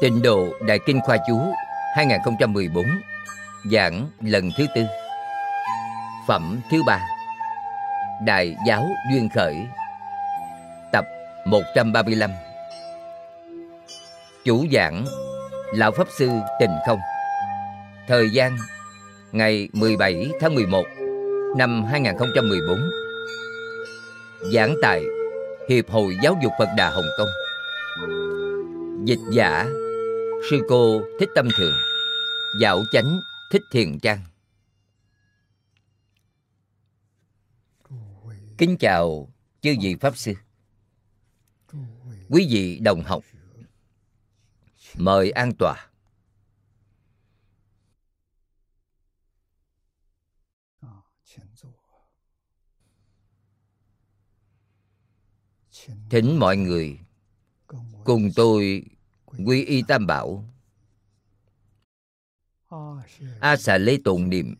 Tịnh Độ Đại Kinh Khoa Chú 2014 giảng lần thứ tư, phẩm thứ 3, Đại Giáo Duyên Khởi, tập 135. Chủ giảng Lão Pháp Sư Tịnh Không. Thời gian ngày 17 tháng 11 năm 2014. Giảng tại Hiệp hội Giáo dục Phật Đà Hồng Kông. Dịch giả Sư cô Thích Tâm Thường, Dạo Chánh Thích Thiền Trang. Kính chào chư vị Pháp Sư, quý vị đồng học, mời an tọa. Thỉnh mọi người cùng tôi quy y Tam Bảo, A Xà Lê tụng niệm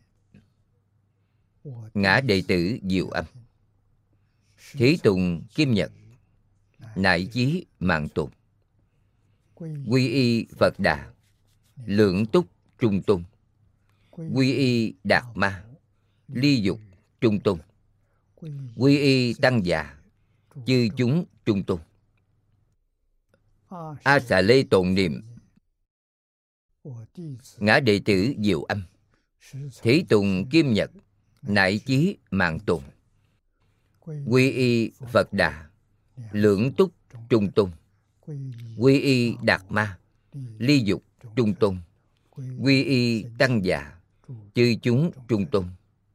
ngã đệ tử Diệu Âm, Thí Tùng Kim Nhật, Nại Chí Mạng Tùng, quy y Phật Đà, Lượng Túc Trung Tôn, quy y Đạt Ma, Ly Dục Trung Tôn, quy y Tăng Già, chư chúng Trung Tôn. A Xà Lê tụng niệm ngã đệ tử Diệu Âm, Thí Tùng Kim Nhật, Nại Chí Mạng Tùng, quy y Phật Đà, Lượng Túc Trung Tôn, quy y Đạt Ma, Ly Dục Trung Tôn, quy y Tăng Già, chư chúng Trung Tôn.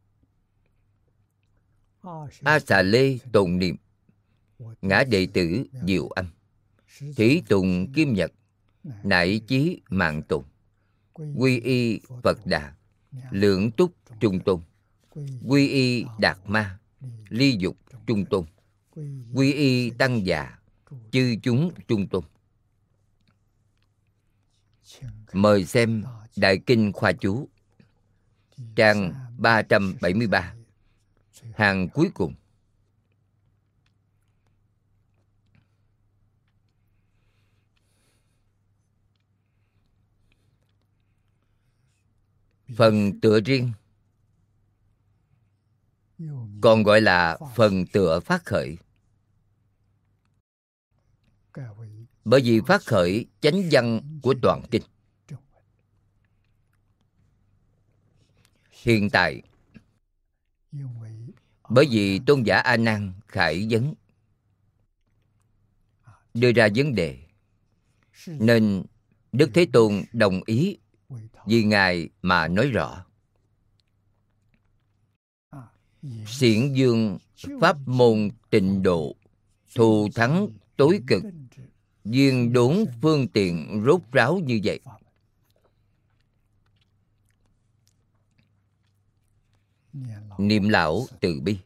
A Xà Lê tụng niệm ngã đệ tử Diệu Âm, Thí Tùng Kim Nhật, Nại Chí Mạng Tùng, quy y Phật Đà, Lượng Túc Trung Tôn, quy y Đạt Ma, Ly Dục Trung Tôn, quy y Tăng Già, chư chúng Trung Tôn. Mời xem Đại Kinh Khoa Chú, trang 373, hàng cuối cùng. Phần tựa riêng còn gọi là phần tựa phát khởi, bởi vì phát khởi chánh văn của toàn kinh. Hiện tại, bởi vì tôn giả A Nan khải vấn đưa ra vấn đề, nên Đức Thế Tôn đồng ý vì Ngài mà nói rõ. Xiển dương pháp môn tịnh độ, thù thắng tối cực, duyên đốn phương tiện rốt ráo như vậy. Niệm lão từ bi.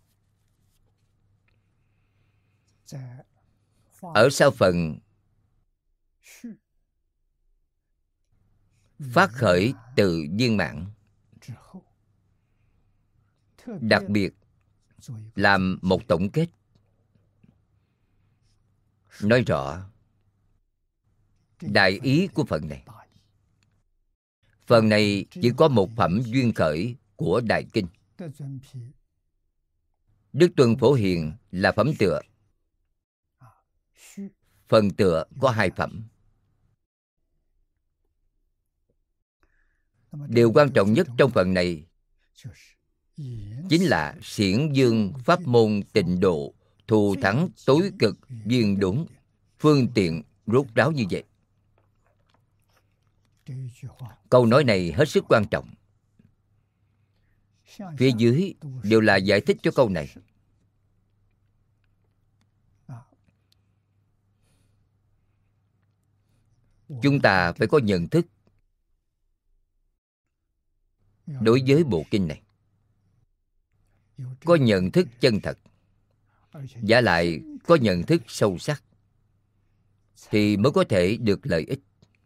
Ở sau phần phát khởi từ viên mãn, đặc biệt làm một tổng kết, nói rõ đại ý của phần này. Phần này chỉ có một phẩm duyên khởi của Đại Kinh. Đức Tuân Phổ Hiền là phẩm tựa. Phần tựa có 2 phẩm. Điều quan trọng nhất trong phần này chính là xiển dương pháp môn tịnh độ, thù thắng tối cực, duyên đốn phương tiện rốt ráo như vậy. Câu nói này hết sức quan trọng. Phía dưới đều là giải thích cho câu này. Chúng ta phải có nhận thức đối với bộ kinh này, có nhận thức chân thật, và lại có nhận thức sâu sắc, thì mới có thể được lợi ích.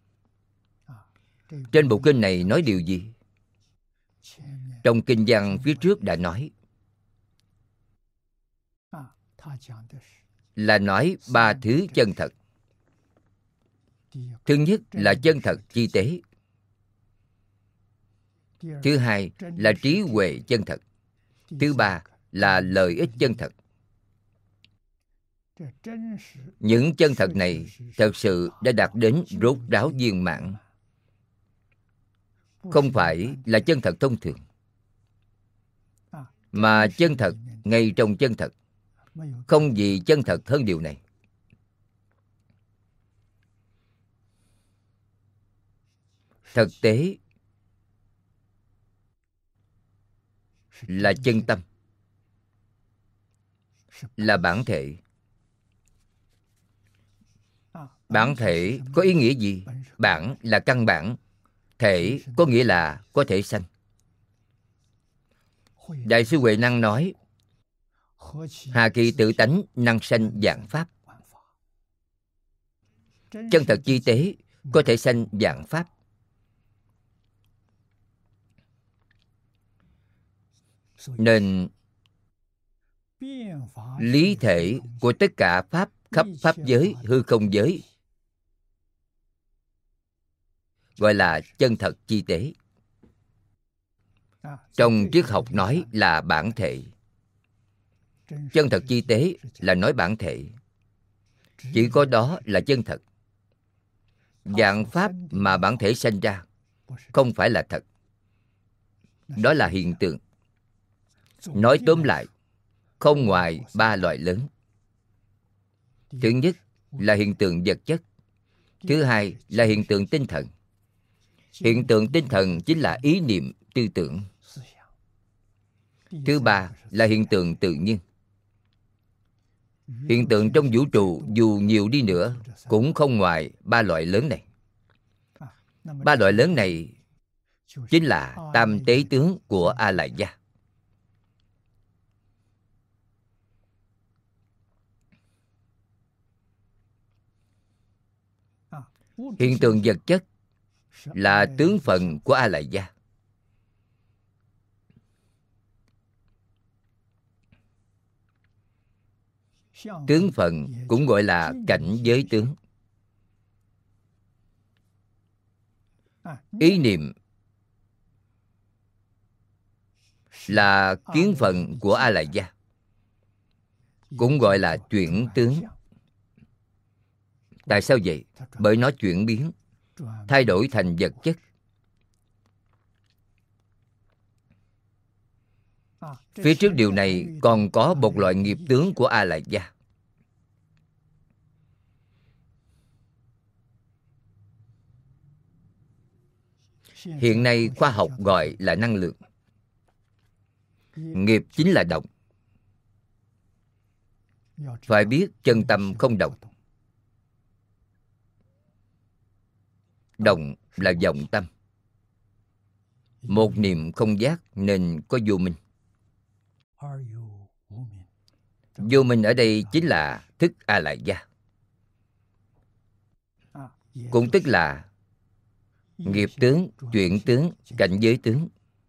Trên bộ kinh này nói điều gì? Trong kinh văn phía trước đã nói là nói 3 thứ chân thật. Thứ nhất là chân thật chi tế. Thứ hai là trí huệ chân thật. Thứ ba là lợi ích chân thật. Những chân thật này thật sự đã đạt đến rốt ráo viên mãn, không phải là chân thật thông thường, mà chân thật ngay trong chân thật, không gì chân thật hơn điều này. Thực tế là chân tâm, là bản thể. Bản thể có ý nghĩa gì? Bản là căn bản, thể có nghĩa là có thể sanh. Đại sư Huệ Năng nói: hà kỳ tự tánh năng sanh vạn pháp. Chân thật chi tế có thể sanh vạn pháp. Nên lý thể của tất cả pháp khắp pháp giới, hư không giới gọi là chân thật chi tế. Trong triết học nói là bản thể. Chân thật chi tế là nói bản thể. Chỉ có đó là chân thật. Vạn pháp mà bản thể sanh ra không phải là thật. Đó là hiện tượng. Nói tóm lại, không ngoài ba loại lớn. Thứ nhất là hiện tượng vật chất. Thứ hai là hiện tượng tinh thần. Hiện tượng tinh thần chính là ý niệm, tư tưởng. Thứ ba là hiện tượng tự nhiên. Hiện tượng trong vũ trụ dù nhiều đi nữa cũng không ngoài ba loại lớn này. Ba loại lớn này chính là tam tế tướng của A Lại Gia. Hiện tượng vật chất là tướng phận của A Lại Gia. Tướng phận cũng gọi là cảnh giới tướng. Ý niệm là kiến phận của A Lại Gia, cũng gọi là chuyển tướng. Tại sao vậy? Bởi nó chuyển biến, thay đổi thành vật chất. Phía trước điều này còn có một loại nghiệp tướng của A Lại Gia. Hiện nay khoa học gọi là năng lượng. Nghiệp chính là động. Phải biết chân tâm không động. Động là vọng tâm. Một niệm không giác nên có vô minh. Vô minh ở đây chính là thức A Lại Gia, cũng tức là nghiệp tướng, chuyển tướng, cảnh giới tướng.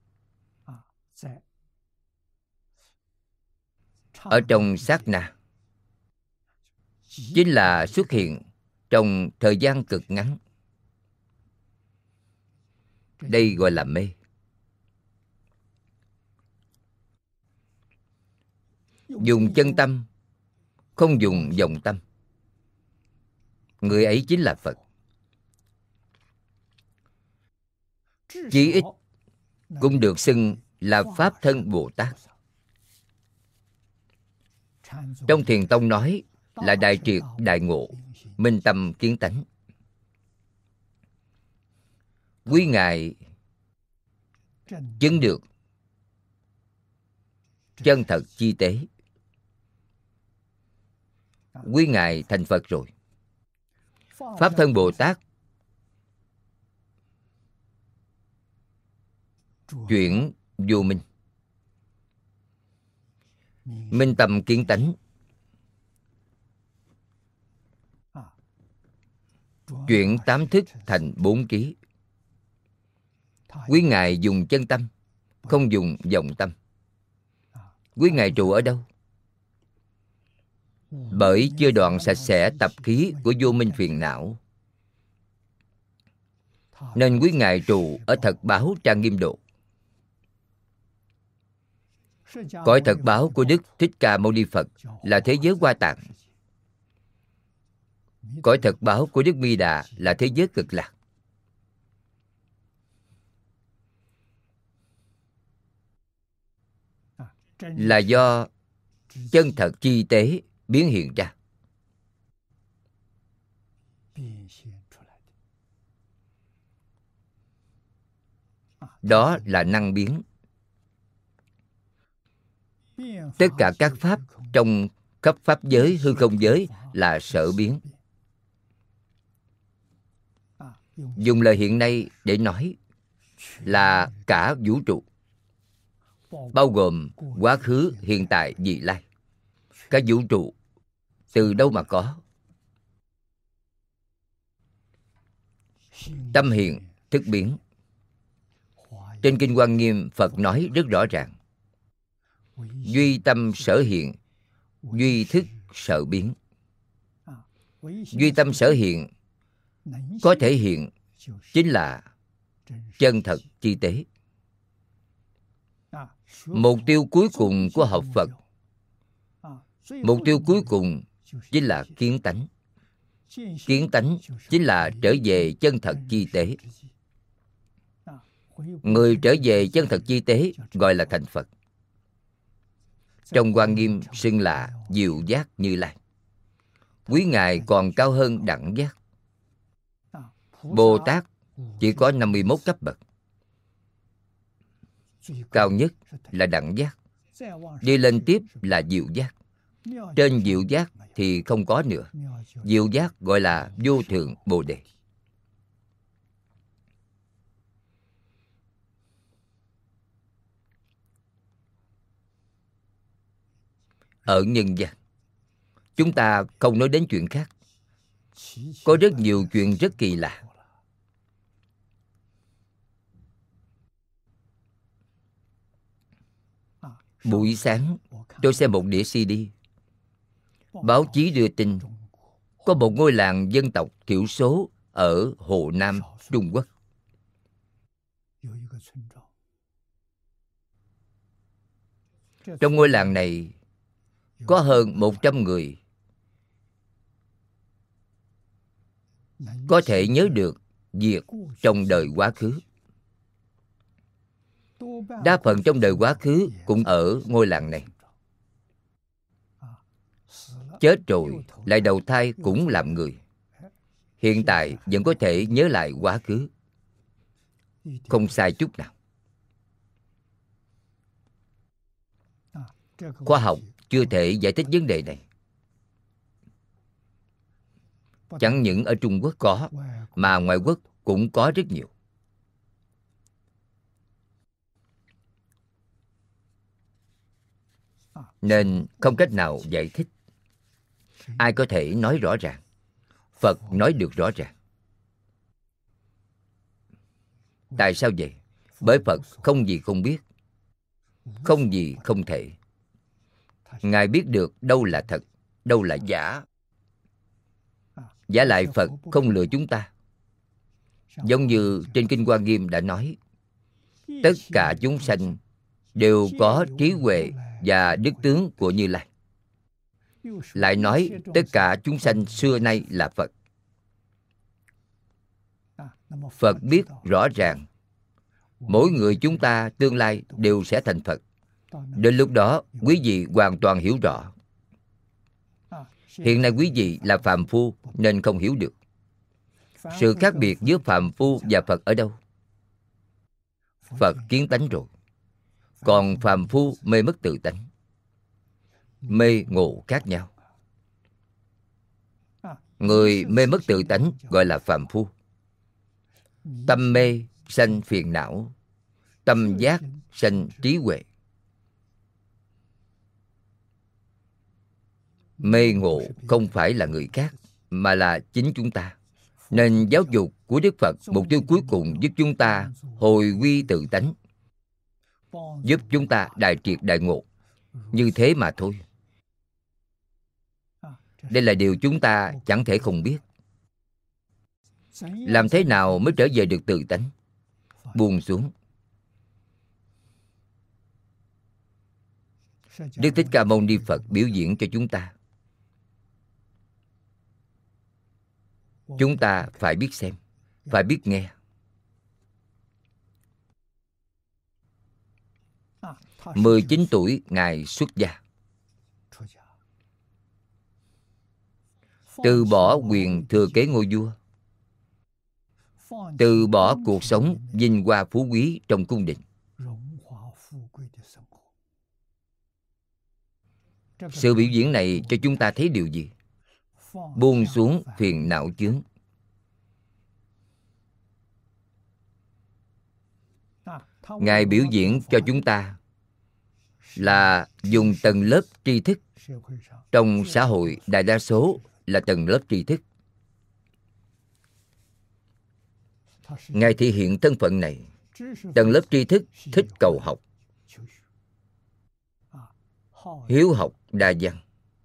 Ở trong sát na chính là xuất hiện trong thời gian cực ngắn. Đây gọi là mê. Dùng chân tâm, không dùng vọng tâm, người ấy chính là Phật. Chí ít cũng được xưng là Pháp Thân Bồ Tát. Trong Thiền Tông nói là đại triệt đại ngộ, minh tâm kiến tánh. Quý ngài chứng được chân thật chi tế. Quý ngài thành Phật rồi. Pháp Thân Bồ Tát chuyển vô minh, minh tâm kiến tánh, chuyển tám thức thành bốn trí. Quý ngài dùng chân tâm, không dùng vọng tâm. Quý ngài trụ ở đâu? Bởi chưa đoạn sạch sẽ tập khí của vô minh phiền não, nên quý ngài trụ ở thật báo Trang Nghiêm Độ. Cõi thật báo của Đức Thích Ca Mâu Ni Phật là thế giới Hoa Tạng. Cõi thật báo của Đức Bi Đà là thế giới Cực Lạc. Là do chân thật chi tế biến hiện ra. Đó là năng biến. Tất cả các pháp trong khắp pháp giới, hư không giới là sở biến. Dùng lời hiện nay để nói là cả vũ trụ, bao gồm quá khứ, hiện tại, vị lai. Các vũ trụ từ đâu mà có? Tâm hiện, thức biến. Trên Kinh Hoa Nghiêm, Phật nói rất rõ ràng: duy tâm sở hiện, duy thức sở biến. Duy tâm sở hiện có thể hiện chính là chân thật chi tế. Mục tiêu cuối cùng của học Phật, mục tiêu cuối cùng chính là kiến tánh. Kiến tánh chính là trở về chân thật chi tế. Người trở về chân thật chi tế gọi là thành Phật. Trong Hoa Nghiêm xưng là diệu giác Như Lai. Quý ngài còn cao hơn đẳng giác. Bồ Tát chỉ có 51 cấp bậc. Cao nhất là đẳng giác, đi lên tiếp là diệu giác. Trên diệu giác thì không có nữa. Diệu giác gọi là vô thượng Bồ Đề. Ở nhân gian, chúng ta không nói đến chuyện khác. Có rất nhiều chuyện rất kỳ lạ. Buổi sáng, tôi xem một đĩa CD. Báo chí đưa tin có một ngôi làng dân tộc thiểu số ở Hồ Nam, Trung Quốc. Trong ngôi làng này có hơn 100 người có thể nhớ được việc trong đời quá khứ. Đa phần trong đời quá khứ cũng ở ngôi làng này. Chết rồi lại đầu thai cũng làm người. Hiện tại vẫn có thể nhớ lại quá khứ. Không sai chút nào. Khoa học chưa thể giải thích vấn đề này. Chẳng những ở Trung Quốc có, mà ngoại quốc cũng có rất nhiều. Nên không cách nào giải thích. Ai có thể nói rõ ràng? Phật nói được rõ ràng. Tại sao vậy? Bởi Phật không gì không biết, không gì không thể. Ngài biết được đâu là thật, đâu là giả. Giả lại Phật không lừa chúng ta. Giống như trên Kinh Hoa Nghiêm đã nói, tất cả chúng sanh đều có trí huệ và đức tướng của Như Lai. Lại nói tất cả chúng sanh xưa nay là Phật. Phật biết rõ ràng mỗi người chúng ta tương lai đều sẽ thành Phật. Đến lúc đó quý vị hoàn toàn hiểu rõ. Hiện nay quý vị là phàm phu nên không hiểu được. Sự khác biệt giữa phàm phu và Phật ở đâu? Phật kiến tánh rồi, còn phàm phu mê mất tự tánh. Mê ngộ khác nhau. Người mê mất tự tánh gọi là phàm phu. Tâm mê sanh phiền não, tâm giác sanh trí huệ. Mê ngộ không phải là người khác, mà là chính chúng ta. Nên giáo dục của Đức Phật mục tiêu cuối cùng giúp chúng ta hồi quy tự tánh, giúp chúng ta đại triệt đại ngộ. Như thế mà thôi. Đây là điều chúng ta chẳng thể không biết. Làm thế nào mới trở về được tự tánh? Buông xuống. Đức Thích Ca Mâu Ni Phật biểu diễn cho chúng ta. Chúng ta phải biết xem, phải biết nghe. 19 tuổi Ngài xuất gia, từ bỏ quyền thừa kế ngôi vua, từ bỏ cuộc sống vinh hoa phú quý trong cung điện. Sự biểu diễn này cho chúng ta thấy điều gì? Buông xuống phiền não chướng. Ngài biểu diễn cho chúng ta là dùng tầng lớp tri thức. Trong xã hội, đại đa số là tầng lớp tri thức. Ngài thể hiện thân phận này. Tầng lớp tri thức thích cầu học, hiếu học đa văn.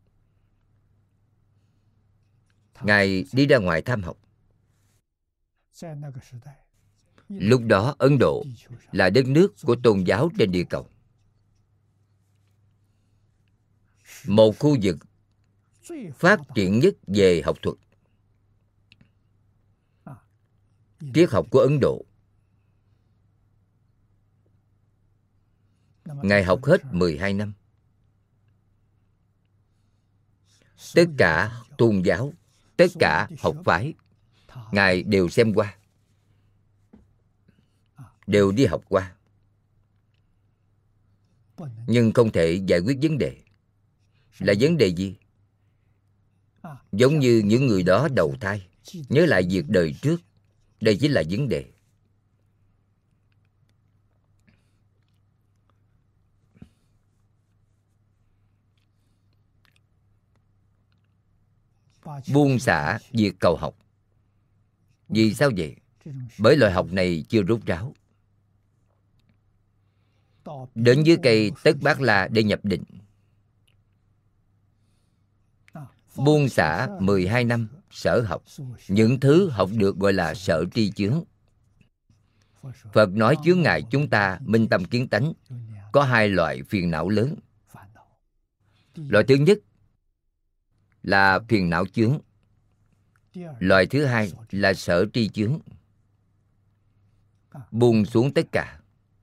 Ngài đi ra ngoài tham học. Lúc đó Ấn Độ là đất nước của tôn giáo trên địa cầu. Một khu vực phát triển nhất về học thuật. Triết học của Ấn Độ. Ngài học hết 12 năm. Tất cả tôn giáo, tất cả học phái, Ngài đều xem qua, đều đi học qua. Nhưng không thể giải quyết vấn đề. Là vấn đề gì? Giống như những người đó đầu thai, nhớ lại việc đời trước. Đây chính là vấn đề. Buông xả việc cầu học. Vì sao vậy? Bởi loại học này chưa rốt ráo. Đến dưới cây Tất Bát La để nhập định. Buông xả 12 năm sở học. Những thứ học được gọi là sở tri chướng. Phật nói chướng ngại chúng ta minh tâm kiến tánh có hai loại phiền não lớn. Loại thứ nhất là phiền não chướng. Loại thứ hai là sở tri chướng. Buông xuống tất cả.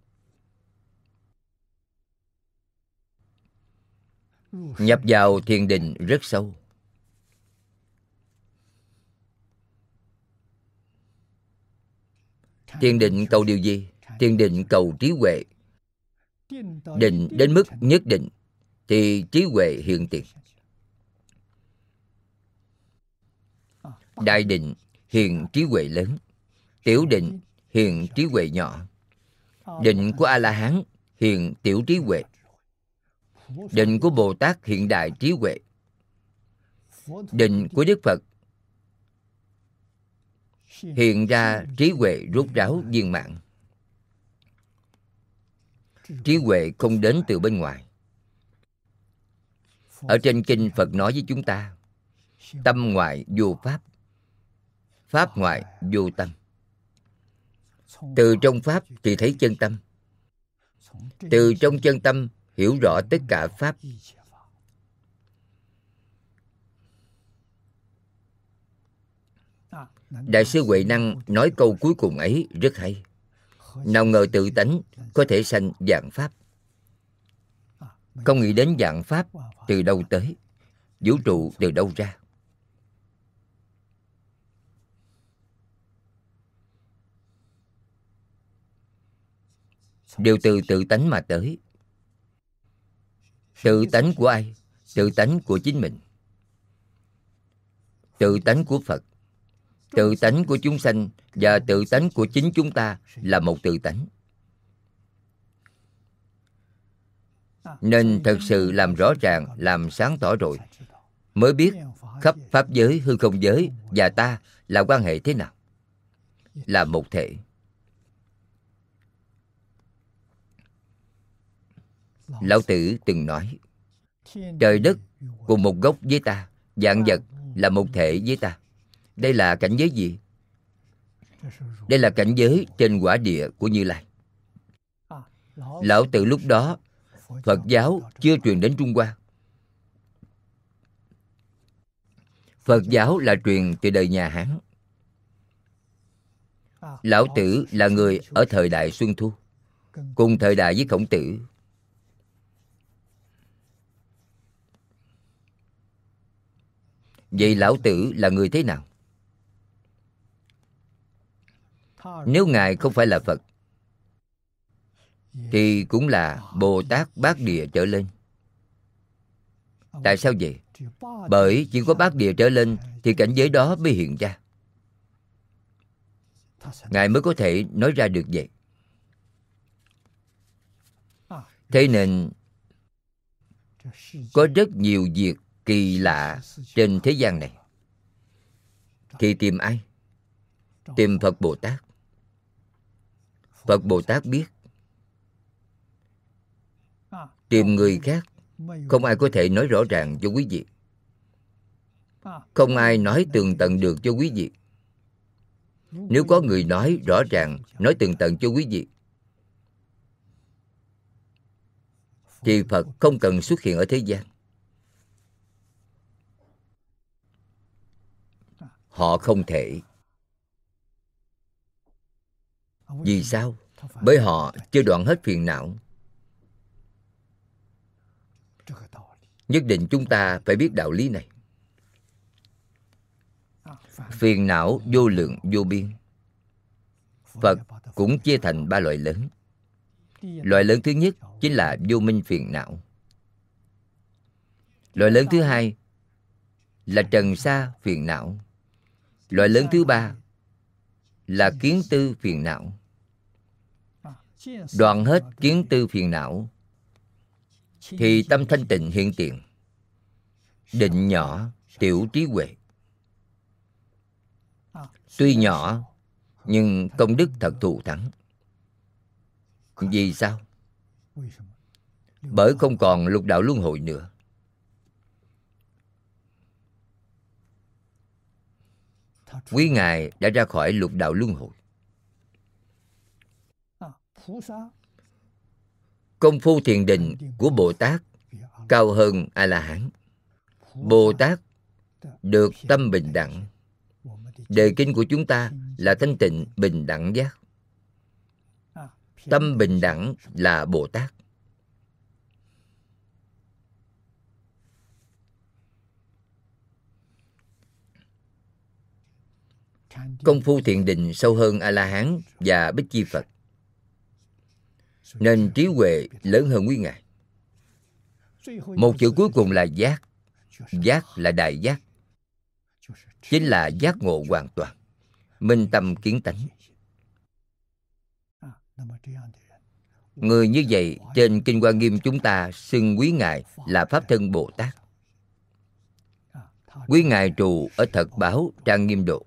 Nhập vào thiền định rất sâu. Thiền định cầu điều gì? Thiền định cầu trí huệ. Định đến mức nhất định thì trí huệ hiện tiền. Đại định hiện trí huệ lớn. Tiểu định hiện trí huệ nhỏ. Định của A-la-hán hiện tiểu trí huệ. Định của Bồ Tát hiện đại trí huệ. Định của Đức Phật hiện ra trí huệ rốt ráo viên mãn. Trí huệ không đến từ bên ngoài. Ở trên kinh Phật nói với chúng ta: tâm ngoại vô pháp, pháp ngoại vô tâm. Từ trong pháp thì thấy chân tâm. Từ trong chân tâm hiểu rõ tất cả pháp. Đại sư Huệ Năng nói câu cuối cùng ấy rất hay. Nào ngờ tự tánh có thể sanh vạn pháp. Không nghĩ đến vạn pháp từ đâu tới, vũ trụ từ đâu ra. Đều từ tự tánh mà tới. Tự tánh của ai? Tự tánh của chính mình. Tự tánh của Phật, tự tánh của chúng sanh và tự tánh của chính chúng ta là một tự tánh. Nên thật sự làm rõ ràng, làm sáng tỏ rồi, mới biết khắp pháp giới, hư không giới và ta là quan hệ thế nào. Là một thể. Lão Tử từng nói: trời đất cùng một gốc với ta, vạn vật là một thể với ta. Đây là cảnh giới gì? Đây là cảnh giới trên quả địa của Như Lai. Lão Tử lúc đó Phật giáo chưa truyền đến Trung Hoa. Phật giáo là truyền từ đời nhà Hán. Lão Tử là người ở thời đại Xuân Thu, cùng thời đại với Khổng Tử. Vậy Lão Tử là người thế nào? Nếu Ngài không phải là Phật thì cũng là Bồ Tát Bát Địa trở lên. Tại sao vậy? Bởi chỉ có Bát Địa trở lên thì cảnh giới đó mới hiện ra. Ngài mới có thể nói ra được vậy. Thế nên có rất nhiều việc kỳ lạ trên thế gian này. Thì tìm ai? Tìm Phật Bồ Tát. Phật Bồ Tát biết. Tìm người khác, không ai có thể nói rõ ràng cho quý vị. Không ai nói tường tận được cho quý vị. Nếu có người nói rõ ràng, nói tường tận cho quý vị, thì Phật không cần xuất hiện ở thế gian. Họ không thể. Vì sao? Bởi họ chưa đoạn hết phiền não. Nhất định chúng ta phải biết đạo lý này. Phiền não vô lượng vô biên. Phật cũng chia thành 3 loại lớn. Loại lớn thứ nhất chính là vô minh phiền não. Loại lớn thứ hai là trần sa phiền não. Loại lớn thứ ba là kiến tư phiền não. Đoạn hết kiến tư phiền não thì tâm thanh tịnh hiện tiền. Định nhỏ, tiểu trí huệ. Tuy nhỏ nhưng công đức thật thù thắng. Vì sao? Bởi không còn lục đạo luân hồi nữa. Quý Ngài đã ra khỏi lục đạo luân hồi. Công phu thiền định của Bồ Tát cao hơn A-la-hán. Bồ Tát được tâm bình đẳng. Đề kinh của chúng ta là thanh tịnh bình đẳng giác. Tâm bình đẳng là Bồ Tát. Công phu thiền định sâu hơn A-la-hán và Bích Chi Phật, nên trí huệ lớn hơn quý Ngài. Một chữ cuối cùng là giác. Giác là đại giác, chính là giác ngộ hoàn toàn, minh tâm kiến tánh. Người như vậy trên Kinh Hoa Nghiêm chúng ta xưng quý Ngài là Pháp Thân Bồ Tát. Quý Ngài trụ ở Thật Báo Trang Nghiêm Độ.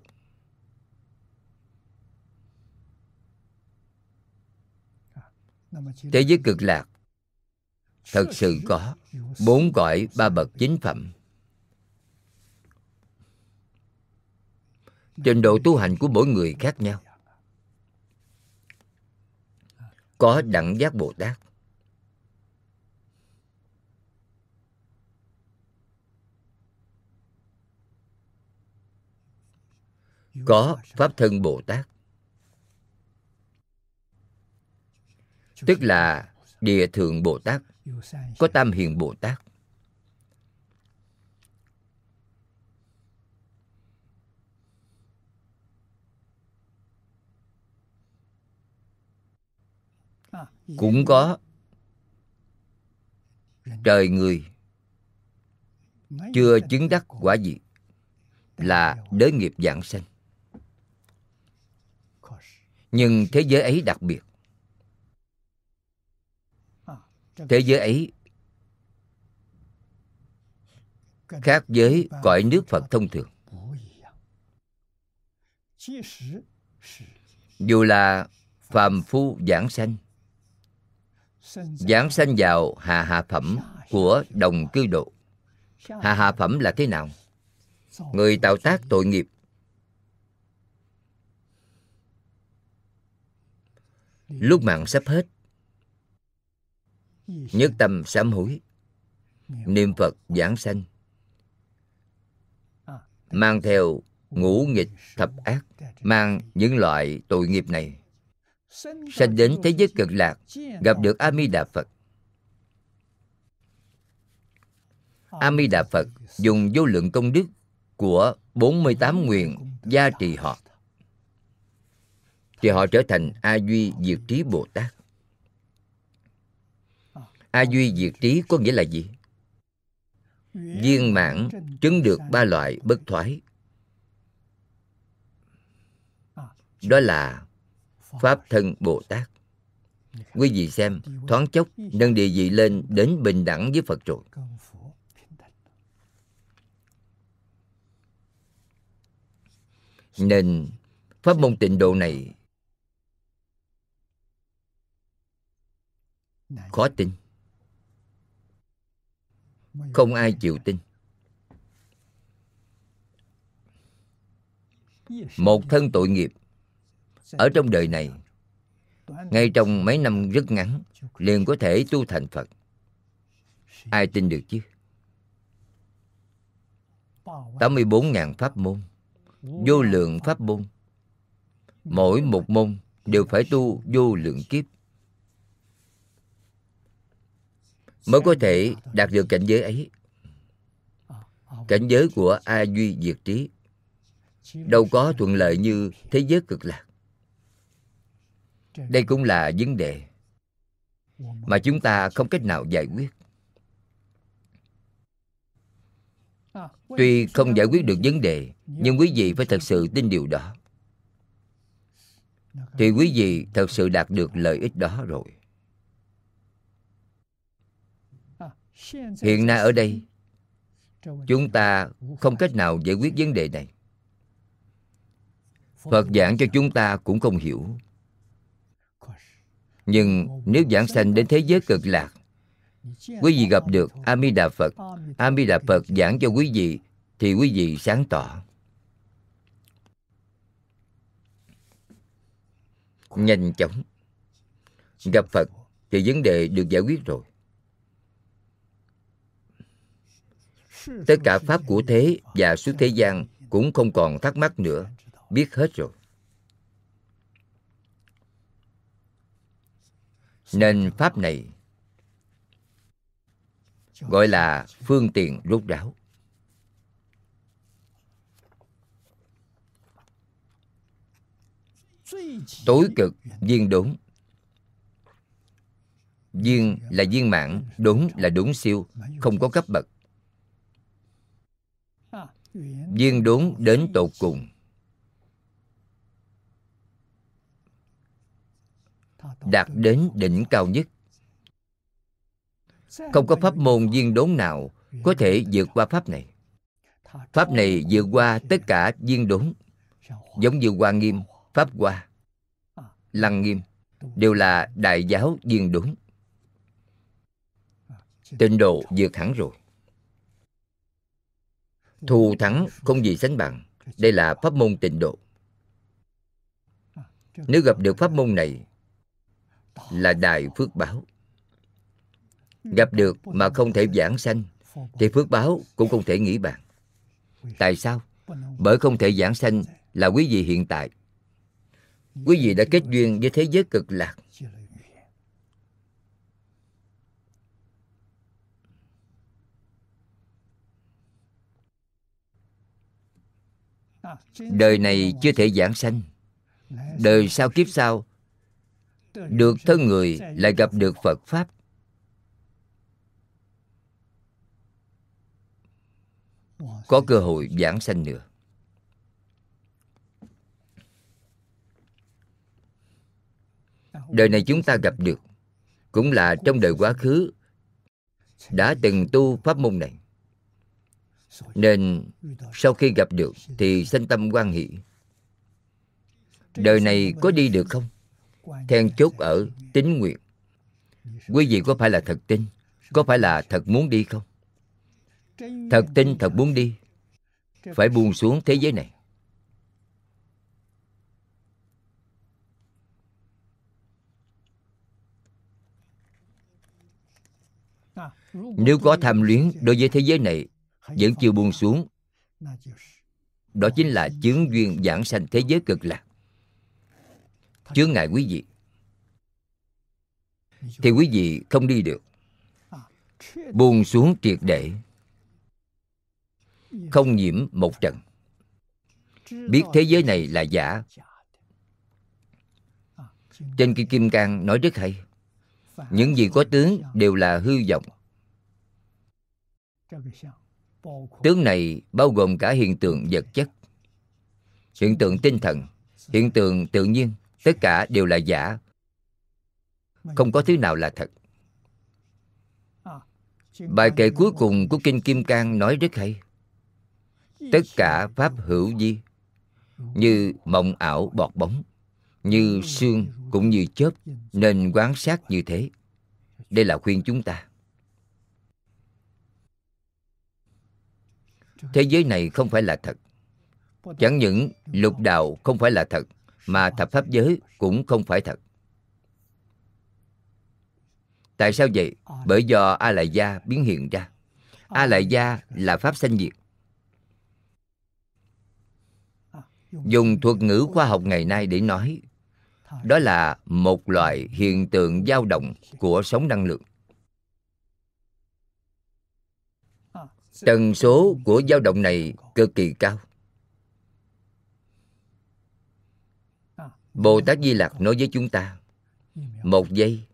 Thế giới Cực Lạc thật sự có 4 cõi 3 bậc chính phẩm. Trình độ tu hành của mỗi người khác nhau. Có đẳng giác Bồ Tát, có Pháp Thân Bồ Tát, tức là Địa Thượng Bồ Tát, có Tam Hiền Bồ Tát. Cũng có trời người chưa chứng đắc quả vị, là đới nghiệp vãng sanh. Nhưng thế giới ấy đặc biệt. Thế giới ấy khác với cõi nước Phật thông thường. Dù là phàm phu vãng sanh, vãng sanh vào hạ phẩm của đồng cư độ. Hạ phẩm là thế nào? Người tạo tác tội nghiệp, lúc mạng sắp hết, nhất tâm sám hối, niệm Phật giảng sanh, mang theo ngũ nghịch thập ác, mang những loại tội nghiệp này, sanh đến thế giới cực lạc, gặp được A Di Đà Phật. A Di Đà Phật dùng vô lượng công đức của 48 nguyện gia trì họ, thì họ trở thành A Duy Diệt Trí Bồ Tát. A Duy Diệt Trí có nghĩa là gì? Viên mãn chứng được 3 loại bất thoái. Đó là Pháp Thân Bồ Tát. Quý vị xem, thoáng chốc nâng địa vị lên đến bình đẳng với Phật rồi. Nên pháp môn tịnh độ này khó tin, không ai chịu tin. Một thân tội nghiệp ở trong đời này, ngay trong mấy năm rất ngắn, liền có thể tu thành Phật. Ai tin được chứ? 84.000 pháp môn, vô lượng pháp môn, mỗi một môn đều phải tu vô lượng kiếp mới có thể đạt được cảnh giới ấy. Cảnh giới của A Duy Diệt Trí đâu có thuận lợi như thế giới cực lạc. Đây cũng là vấn đề mà chúng ta không cách nào giải quyết. Tuy không giải quyết được vấn đề, nhưng quý vị phải thật sự tin điều đó, thì quý vị thật sự đạt được lợi ích đó rồi. Hiện nay ở đây, chúng ta không cách nào giải quyết vấn đề này. Phật giảng cho chúng ta cũng không hiểu. Nhưng nếu giảng sanh đến thế giới cực lạc, quý vị gặp được A Di Đà Phật, A Di Đà Phật giảng cho quý vị, thì quý vị sáng tỏ, nhanh chóng. Gặp Phật thì vấn đề được giải quyết rồi. Tất cả pháp của thế và suốt thế gian cũng không còn thắc mắc nữa, biết hết rồi. Nên pháp này gọi là phương tiện rốt ráo. Tối cực viên đốn. Viên là viên mãn, đốn là đốn siêu, không có cấp bậc. Viên đốn đến tột cùng. Đạt đến đỉnh cao nhất. Không có pháp môn viên đốn nào có thể vượt qua pháp này. Pháp này vượt qua tất cả viên đốn. Giống như Hoa Nghiêm, Pháp Hoa, Lăng Nghiêm đều là đại giáo viên đốn. Tịnh độ vượt hẳn rồi. Thù thắng không gì sánh bằng. Đây là pháp môn tịnh độ. Nếu gặp được pháp môn này là đại phước báo. Gặp được mà không thể giảng sanh thì phước báo cũng không thể nghĩ bàn. Tại sao? Bởi không thể giảng sanh là quý vị hiện tại. Quý vị đã kết duyên với thế giới cực lạc. Đời này chưa thể giảng sanh, đời sau kiếp sau được thân người lại gặp được Phật Pháp. Có cơ hội giảng sanh nữa. Đời này chúng ta gặp được cũng là trong đời quá khứ đã từng tu pháp môn này, nên sau khi gặp được thì sanh tâm hoan hỷ. Đời này có đi được không? Then chốt ở tín nguyện. Quý vị có phải là thật tin, có phải là thật muốn đi không? Thật tin, thật muốn đi, phải buông xuống thế giới này. Nếu có tham luyến đối với thế giới này vẫn chưa buông xuống, đó chính là chướng duyên vãng sanh thế giới cực lạc, chướng ngại quý vị, thì quý vị không đi được. Buông xuống triệt để, không nhiễm một trần, biết thế giới này là giả. Trên Kinh Kim Cang nói rất hay: những gì có tướng đều là hư vọng. Tướng này bao gồm cả hiện tượng vật chất, hiện tượng tinh thần, hiện tượng tự nhiên, tất cả đều là giả, không có thứ nào là thật. Bài kệ cuối cùng của Kinh Kim Cang nói rất hay: tất cả pháp hữu vi, như mộng ảo bọt bóng, như sương cũng như chớp, nên quán sát như thế. Đây là khuyên chúng ta. Thế giới này không phải là thật. Chẳng những lục đạo không phải là thật, mà thập pháp giới cũng không phải thật. Tại sao vậy? Bởi do A Lại Gia biến hiện ra. A Lại Gia là pháp sanh diệt. Dùng thuật ngữ khoa học ngày nay để nói, đó là một loại hiện tượng dao động của sóng năng lượng. Tần số của dao động này cực kỳ cao. Bồ Tát Di Lặc nói với chúng ta, 1 giây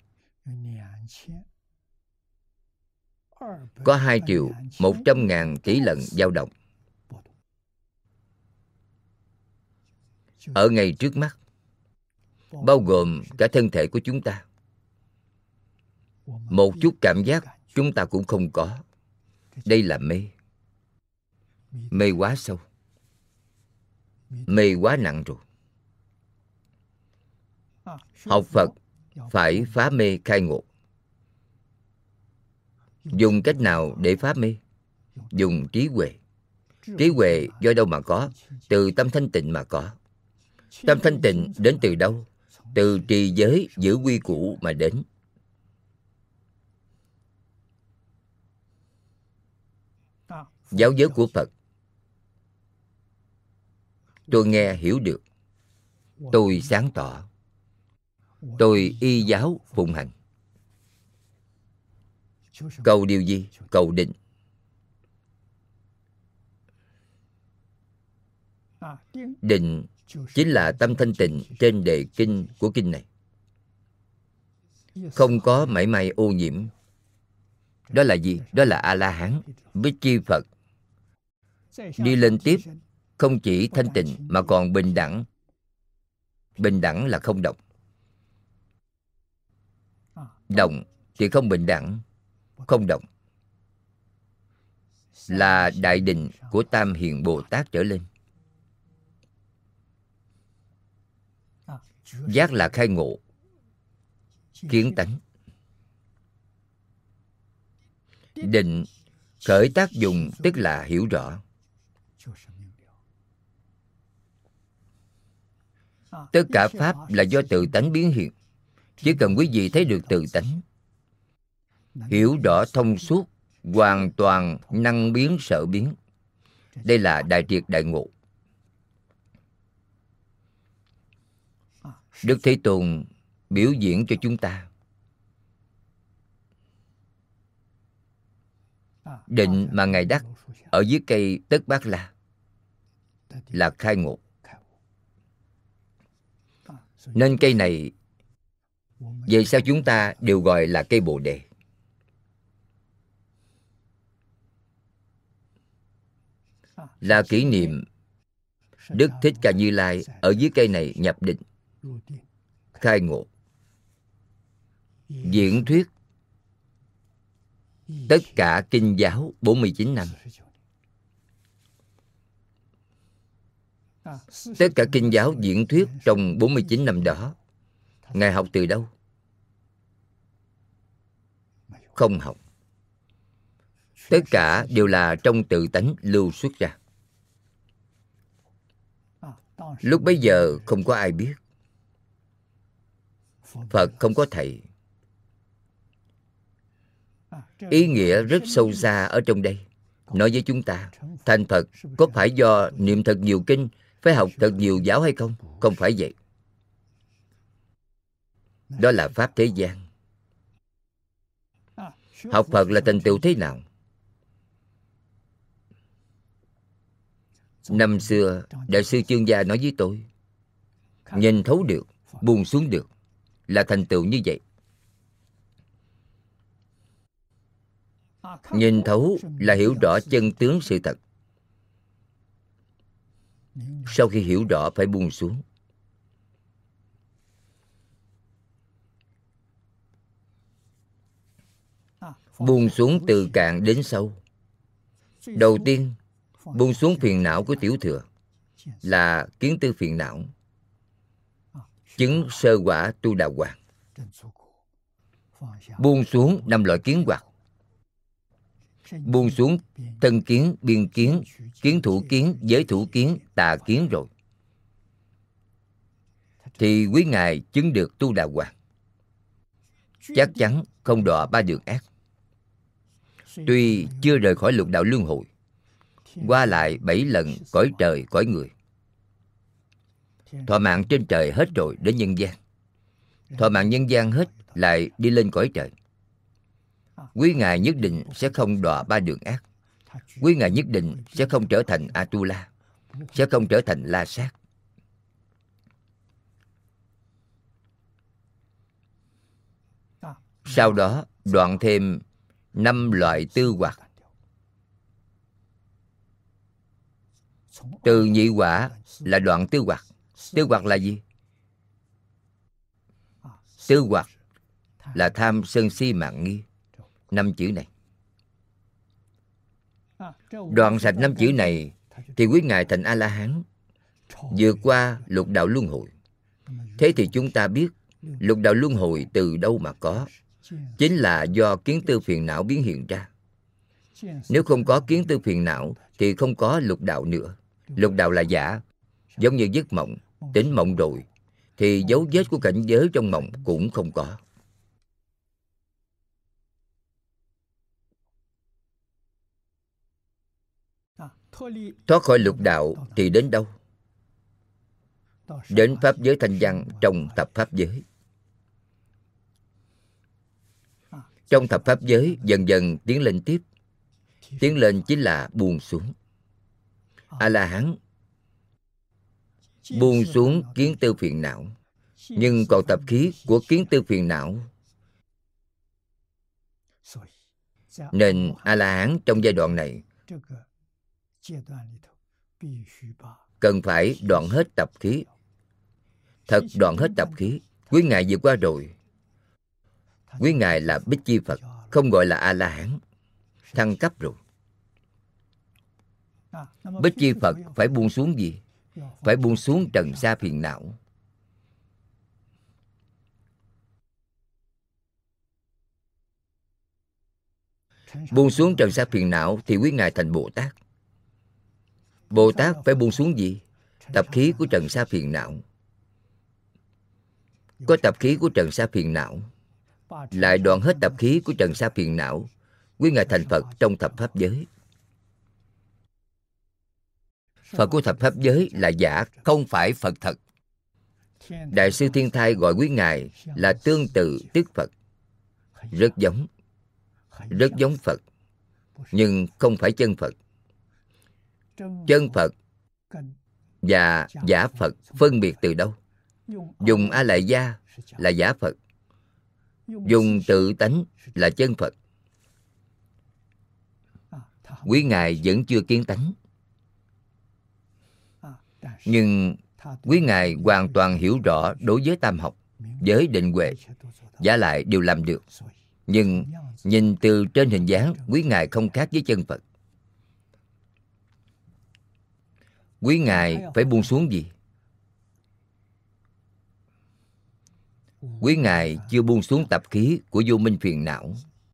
có 2.100.000 tỷ lần dao động. Ở ngay trước mắt, bao gồm cả thân thể của chúng ta. Một chút cảm giác chúng ta cũng không có. Đây là mê. Mê quá sâu, mê quá nặng rồi. Học Phật phải phá mê khai ngộ. Dùng cách nào để phá mê? Dùng trí huệ. Trí huệ do đâu mà có? Từ tâm thanh tịnh mà có. Tâm thanh tịnh đến từ đâu? Từ trì giới giữ quy củ mà đến. Giáo giới của Phật tôi nghe hiểu được, tôi sáng tỏ, tôi y giáo phụng hành. Cầu điều gì? Cầu định. Định chính là tâm thanh tịnh trên đề kinh của kinh này, không có mảy may ô nhiễm. Đó là gì? Đó là A-la-hán, Bích Chi Phật. Đi lên tiếp, không chỉ thanh tịnh mà còn bình đẳng. Bình đẳng là không động. Động thì không bình đẳng. Không động là đại định của Tam Hiền Bồ Tát trở lên. Giác là khai ngộ, kiến tánh. Định khởi tác dụng tức là hiểu rõ. Tất cả pháp là do tự tánh biến hiện. Chỉ cần quý vị thấy được tự tánh, hiểu rõ thông suốt, hoàn toàn năng biến sở biến, đây là đại triệt đại ngộ. Đức Thế Tôn biểu diễn cho chúng ta định mà Ngài đắc ở dưới cây Tất Bát La là khai ngộ. Nên cây này về sau chúng ta đều gọi là cây Bồ Đề. Là kỷ niệm Đức Thích Ca Như Lai ở dưới cây này nhập định, khai ngộ, diễn thuyết tất cả kinh giáo 49 năm. Tất cả kinh giáo diễn thuyết trong 49 năm đó, Ngài học từ đâu? Không học. Tất cả đều là trong tự tánh lưu xuất ra. Lúc bấy giờ không có ai biết. Phật không có thầy. Ý nghĩa rất sâu xa ở trong đây. Nói với chúng ta, thành Phật có phải do niệm thật nhiều kinh, phải học thật nhiều giáo hay không? Không phải vậy. Đó là pháp thế gian. Học Phật là thành tựu thế nào? Năm xưa, Đại sư Chương Gia nói với tôi, nhìn thấu được, buông xuống được là thành tựu như vậy. Nhìn thấu là hiểu rõ chân tướng sự thật. Sau khi hiểu rõ phải buông xuống. Buông xuống từ cạn đến sâu. Đầu tiên, buông xuống phiền não của tiểu thừa là kiến tư phiền não, chứng sơ quả tu đà hoàng. Buông xuống 5 loại kiến hoặc. Buông xuống thân kiến, biên kiến, kiến thủ kiến, giới thủ kiến, tà kiến rồi, thì quý ngài chứng được tu đà hoàng. Chắc chắn không đọa 3 đường ác. Tuy chưa rời khỏi lục đạo luân hồi, qua lại 7 lần cõi trời cõi người. Thọ mạng trên trời hết rồi đến nhân gian. Thọ mạng nhân gian hết lại đi lên cõi trời. Quý ngài nhất định sẽ không đọa 3 đường ác. Quý ngài nhất định sẽ không trở thành Atula, sẽ không trở thành La Sát. Sau đó đoạn thêm 5 loại tư hoặc. Từ nhị quả là đoạn tư hoặc. Tư hoặc là gì? Tư hoặc là tham sân si mạng nghi. 5 chữ này. Đoạn sạch 5 chữ này thì quý ngài thành A-la-hán, vượt qua lục đạo luân hồi. Thế thì chúng ta biết lục đạo luân hồi từ đâu mà có? Chính là do kiến tư phiền não biến hiện ra. Nếu không có kiến tư phiền não thì không có lục đạo nữa. Lục đạo là giả, giống như giấc mộng. Tỉnh mộng rồi thì dấu vết của cảnh giới trong mộng cũng không có. Thoát khỏi lục đạo thì đến đâu? Đến pháp giới thanh văn trong thập pháp giới. Trong thập pháp giới dần dần tiến lên tiếp. Tiến lên chính là buông xuống. A-la-hán buông xuống kiến tư phiền não, nhưng còn tập khí của kiến tư phiền não. Nên A-la-hán trong giai đoạn này cần phải đoạn hết tập khí. Thật đoạn hết tập khí. Quý ngài vượt qua rồi. Quý ngài là Bích Chi Phật, không gọi là A-la-hán, thăng cấp rồi. Bích Chi Phật phải buông xuống gì? Phải buông xuống trần sa phiền não. Buông xuống trần sa phiền não thì quý ngài thành Bồ Tát. Bồ Tát phải buông xuống gì? Tập khí của trần sa phiền não. Có tập khí của trần sa phiền não, lại đoạn hết tập khí của trần sa phiền não, quý ngài thành Phật trong thập pháp giới. Phật của thập pháp giới là giả, không phải Phật thật. Đại sư Thiên Thai gọi quý ngài là tương tự tức Phật. Rất giống Phật, nhưng không phải chân Phật. Chân Phật và giả Phật phân biệt từ đâu? Dùng A Lại Gia là giả Phật, dùng tự tánh là chân Phật. Quý ngài vẫn chưa kiến tánh, nhưng quý ngài hoàn toàn hiểu rõ đối với tam học, với định huệ, giả lại đều làm được. Nhưng nhìn từ trên hình dáng, quý ngài không khác với chân Phật. Quý ngài phải buông xuống gì? Quý ngài chưa buông xuống tập khí của vô minh phiền não,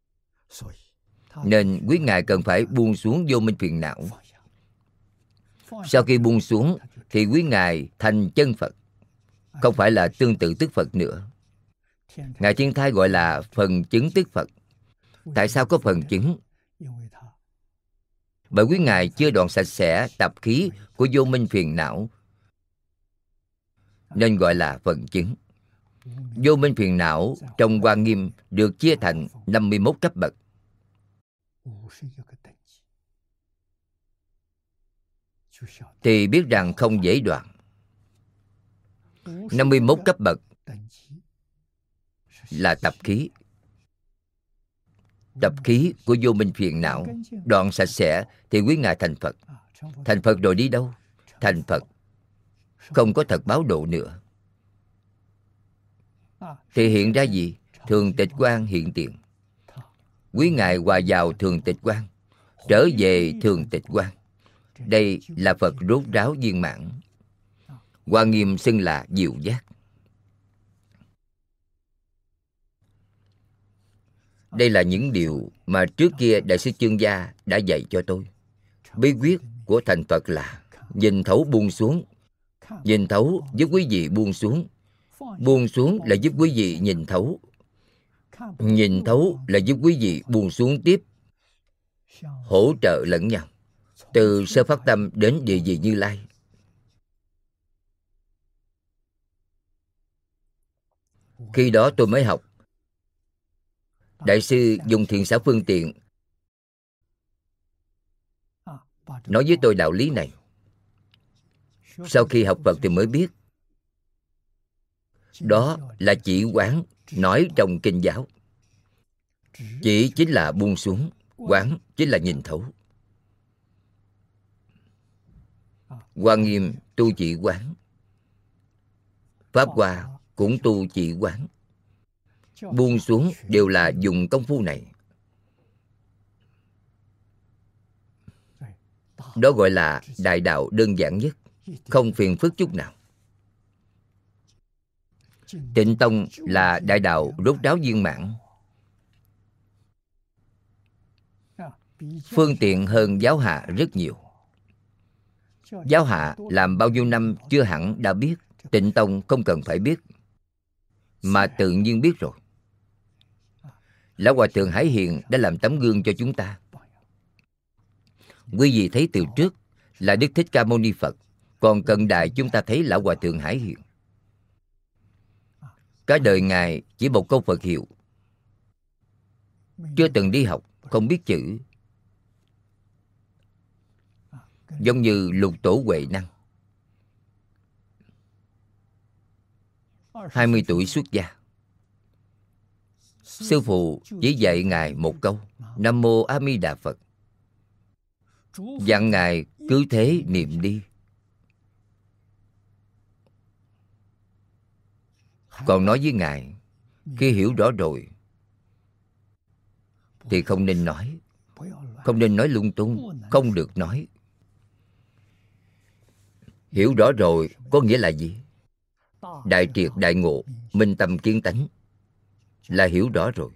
nên quý ngài cần phải buông xuống vô minh phiền não. Sau khi buông xuống thì quý ngài thành chân Phật, không phải là tương tự tức Phật nữa. Ngài Thiên Thai gọi là phần chứng tức Phật. Tại sao có phần chứng? Bởi quý Ngài chưa đoạn sạch sẽ tập khí của vô minh phiền não, nên gọi là phần chứng. Vô minh phiền não trong Hoa Nghiêm được chia thành 51 cấp bậc. Thì biết rằng không dễ đoạn. 51 cấp bậc là tập khí. Tập khí của vô minh phiền não đoạn sạch sẽ thì quý Ngài thành Phật. Thành Phật rồi đi đâu? Thành Phật không có thật báo độ nữa. Thì hiện ra gì? Thường tịch quang hiện tiền. Quý Ngài hòa vào thường tịch quang, trở về thường tịch quang. Đây là Phật rốt ráo viên mãn. Hoa Nghiêm xưng là diệu giác. Đây là những điều mà trước kia Đại sư Chương Gia đã dạy cho tôi. Bí quyết của thành Phật là nhìn thấu buông xuống. Nhìn thấu giúp quý vị buông xuống. Buông xuống là giúp quý vị nhìn thấu. Nhìn thấu là giúp quý vị buông xuống tiếp. Hỗ trợ lẫn nhau. Từ sơ phát tâm đến địa vị Như Lai. Khi đó tôi mới học. Đại sư dùng thiện xảo phương tiện nói với tôi đạo lý này. Sau khi học Phật thì mới biết đó là chỉ quán nói trong kinh giáo. Chỉ chính là buông xuống, quán chính là nhìn thấu. Hoa Nghiêm tu chỉ quán, Pháp Hoa cũng tu chỉ quán. Buông xuống đều là dùng công phu này. Đó gọi là đại đạo đơn giản nhất, không phiền phức chút nào. Tịnh Tông là đại đạo rốt ráo viên mãn, phương tiện hơn giáo hạ rất nhiều. Giáo hạ làm bao nhiêu năm chưa hẳn đã biết. Tịnh Tông không cần phải biết, mà tự nhiên biết rồi. Lão Hòa Thượng Hải Hiền đã làm tấm gương cho chúng ta. Quý vị thấy từ trước là Đức Thích Ca Mâu Ni Phật, còn cận đại chúng ta thấy Lão Hòa Thượng Hải Hiền. Cả đời Ngài chỉ một câu Phật hiệu, chưa từng đi học, không biết chữ. Giống như Lục Tổ Huệ Năng, 20 tuổi xuất gia. Sư phụ chỉ dạy Ngài một câu: Nam Mô A Di Đà Phật. Dặn Ngài cứ thế niệm đi. Còn nói với Ngài, khi hiểu rõ rồi thì không nên nói. Không nên nói lung tung, không được nói. Hiểu rõ rồi có nghĩa là gì? Đại triệt đại ngộ, minh tâm kiến tánh là hiểu rõ rồi.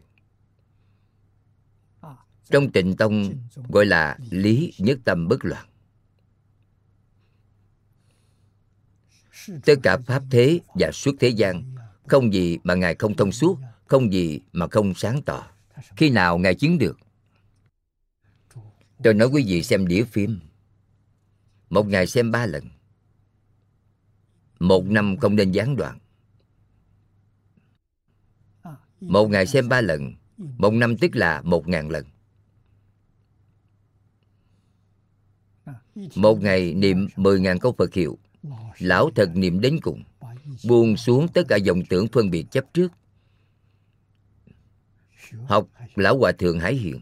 Trong Tịnh Tông gọi là lý nhất tâm bất loạn. Tất cả pháp thế và xuất thế gian, không gì mà Ngài không thông suốt, không gì mà không sáng tỏ. Khi nào Ngài chứng được? Tôi nói quý vị xem đĩa phim, một ngày xem 3 lần. Một năm không nên gián đoạn. Một ngày xem 3 lần, một năm tức là 1000 lần. Một ngày niệm 10.000 câu Phật hiệu. Lão thật niệm đến cùng, buông xuống tất cả vọng tưởng phân biệt chấp trước. Học Lão Hòa Thượng Hải Hiền.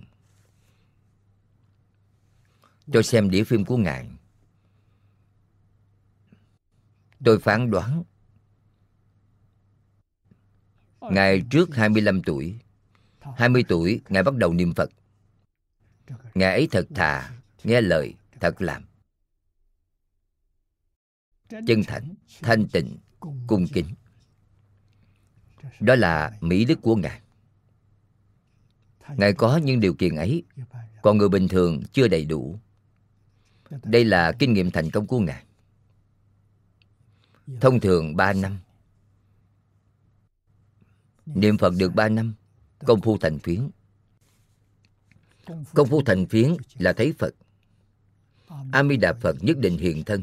Tôi xem đĩa phim của Ngài, tôi phán đoán Ngài trước 25 tuổi, 20 tuổi Ngài bắt đầu niệm Phật. Ngài ấy thật thà, nghe lời, thật làm. Chân thành, thanh tịnh, cung kính. Đó là mỹ đức của Ngài. Ngài có những điều kiện ấy, còn người bình thường chưa đầy đủ. Đây là kinh nghiệm thành công của Ngài. Thông thường 3 năm. Niệm Phật được 3 năm, công phu thành phiến. Công phu thành phiến là thấy Phật. A Di Đà Phật nhất định hiện thân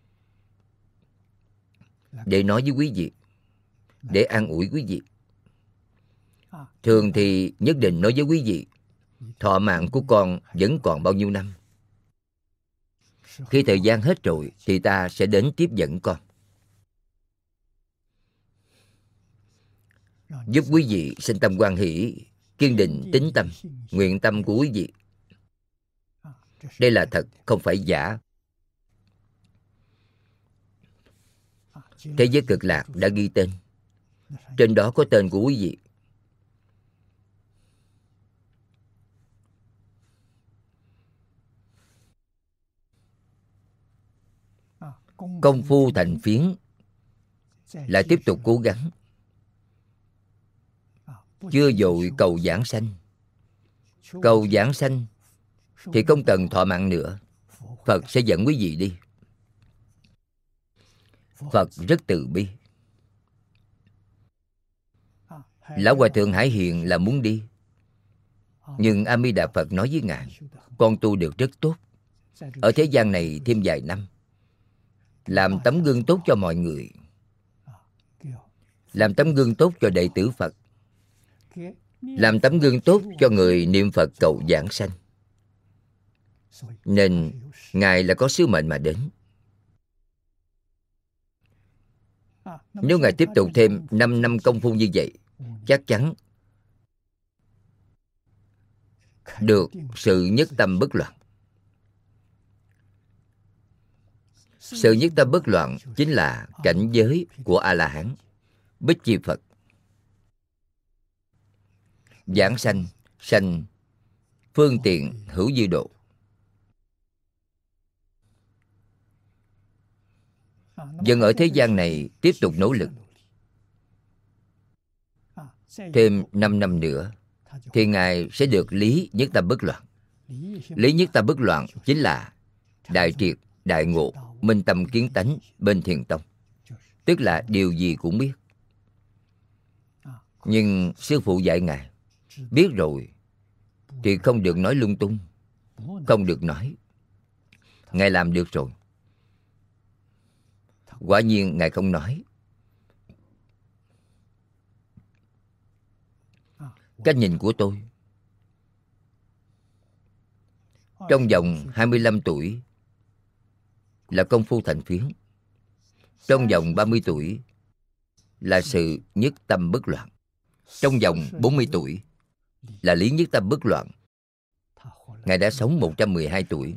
để nói với quý vị, để an ủi quý vị. Thường thì nhất định nói với quý vị, thọ mạng của con vẫn còn bao nhiêu năm. Khi thời gian hết rồi thì ta sẽ đến tiếp dẫn con, giúp quý vị sinh tâm hoan hỷ, kiên định tín tâm, nguyện tâm của quý vị. Đây là thật, không phải giả. Thế giới Cực Lạc đã ghi tên, trên đó có tên của quý vị. Công phu thành phiến lại tiếp tục cố gắng, chưa vội cầu giảng sanh. Cầu giảng sanh thì không cần thọ mạng nữa, Phật sẽ dẫn quý vị đi. Phật rất từ bi. Lão Hòa Thượng Hải Hiền là muốn đi, nhưng A Di Đà Phật nói với Ngài, con tu được rất tốt, ở thế gian này thêm vài năm, làm tấm gương tốt cho mọi người, làm tấm gương tốt cho đệ tử Phật, làm tấm gương tốt cho người niệm Phật cầu giảng sanh. Nên Ngài là có sứ mệnh mà đến. Nếu Ngài tiếp tục thêm 5 năm công phu như vậy, chắc chắn được sự nhất tâm bất loạn. Sự nhất tâm bất loạn chính là cảnh giới của A-la-hán, Bích Chi Phật. Giảng sanh, sanh phương tiện hữu dư độ. Dân ở thế gian này tiếp tục nỗ lực. Thêm 5 năm nữa thì Ngài sẽ được lý nhất tâm bất loạn. Lý nhất tâm bất loạn chính là đại triệt, đại ngộ, minh tâm kiến tánh bên Thiền Tông. Tức là điều gì cũng biết. Nhưng Sư Phụ dạy Ngài, biết rồi thì không được nói lung tung, không được nói. Ngài làm được rồi. Quả nhiên Ngài không nói. Cách nhìn của tôi, trong vòng 25 tuổi là công phu thành phiến, trong vòng 30 tuổi là sự nhất tâm bất loạn, trong vòng 40 tuổi là lý nhất tâm bất loạn. Ngài đã sống 112 tuổi.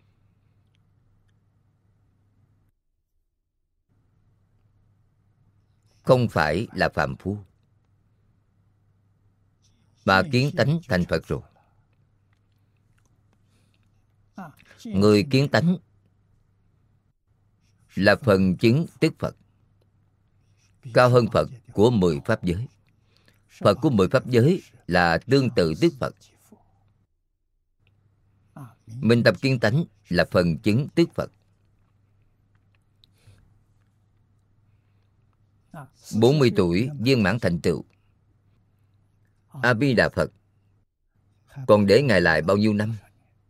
Không phải là phàm phu, mà kiến tánh thành Phật rồi. Người kiến tánh là phần chứng tức Phật, cao hơn Phật của 10 pháp giới. Phật của 10 pháp giới là tương tự tức Phật. Minh tâm kiến tánh là phần chứng tức Phật. 40 tuổi viên mãn thành tựu. A Di Đà Phật còn để Ngài lại bao nhiêu năm?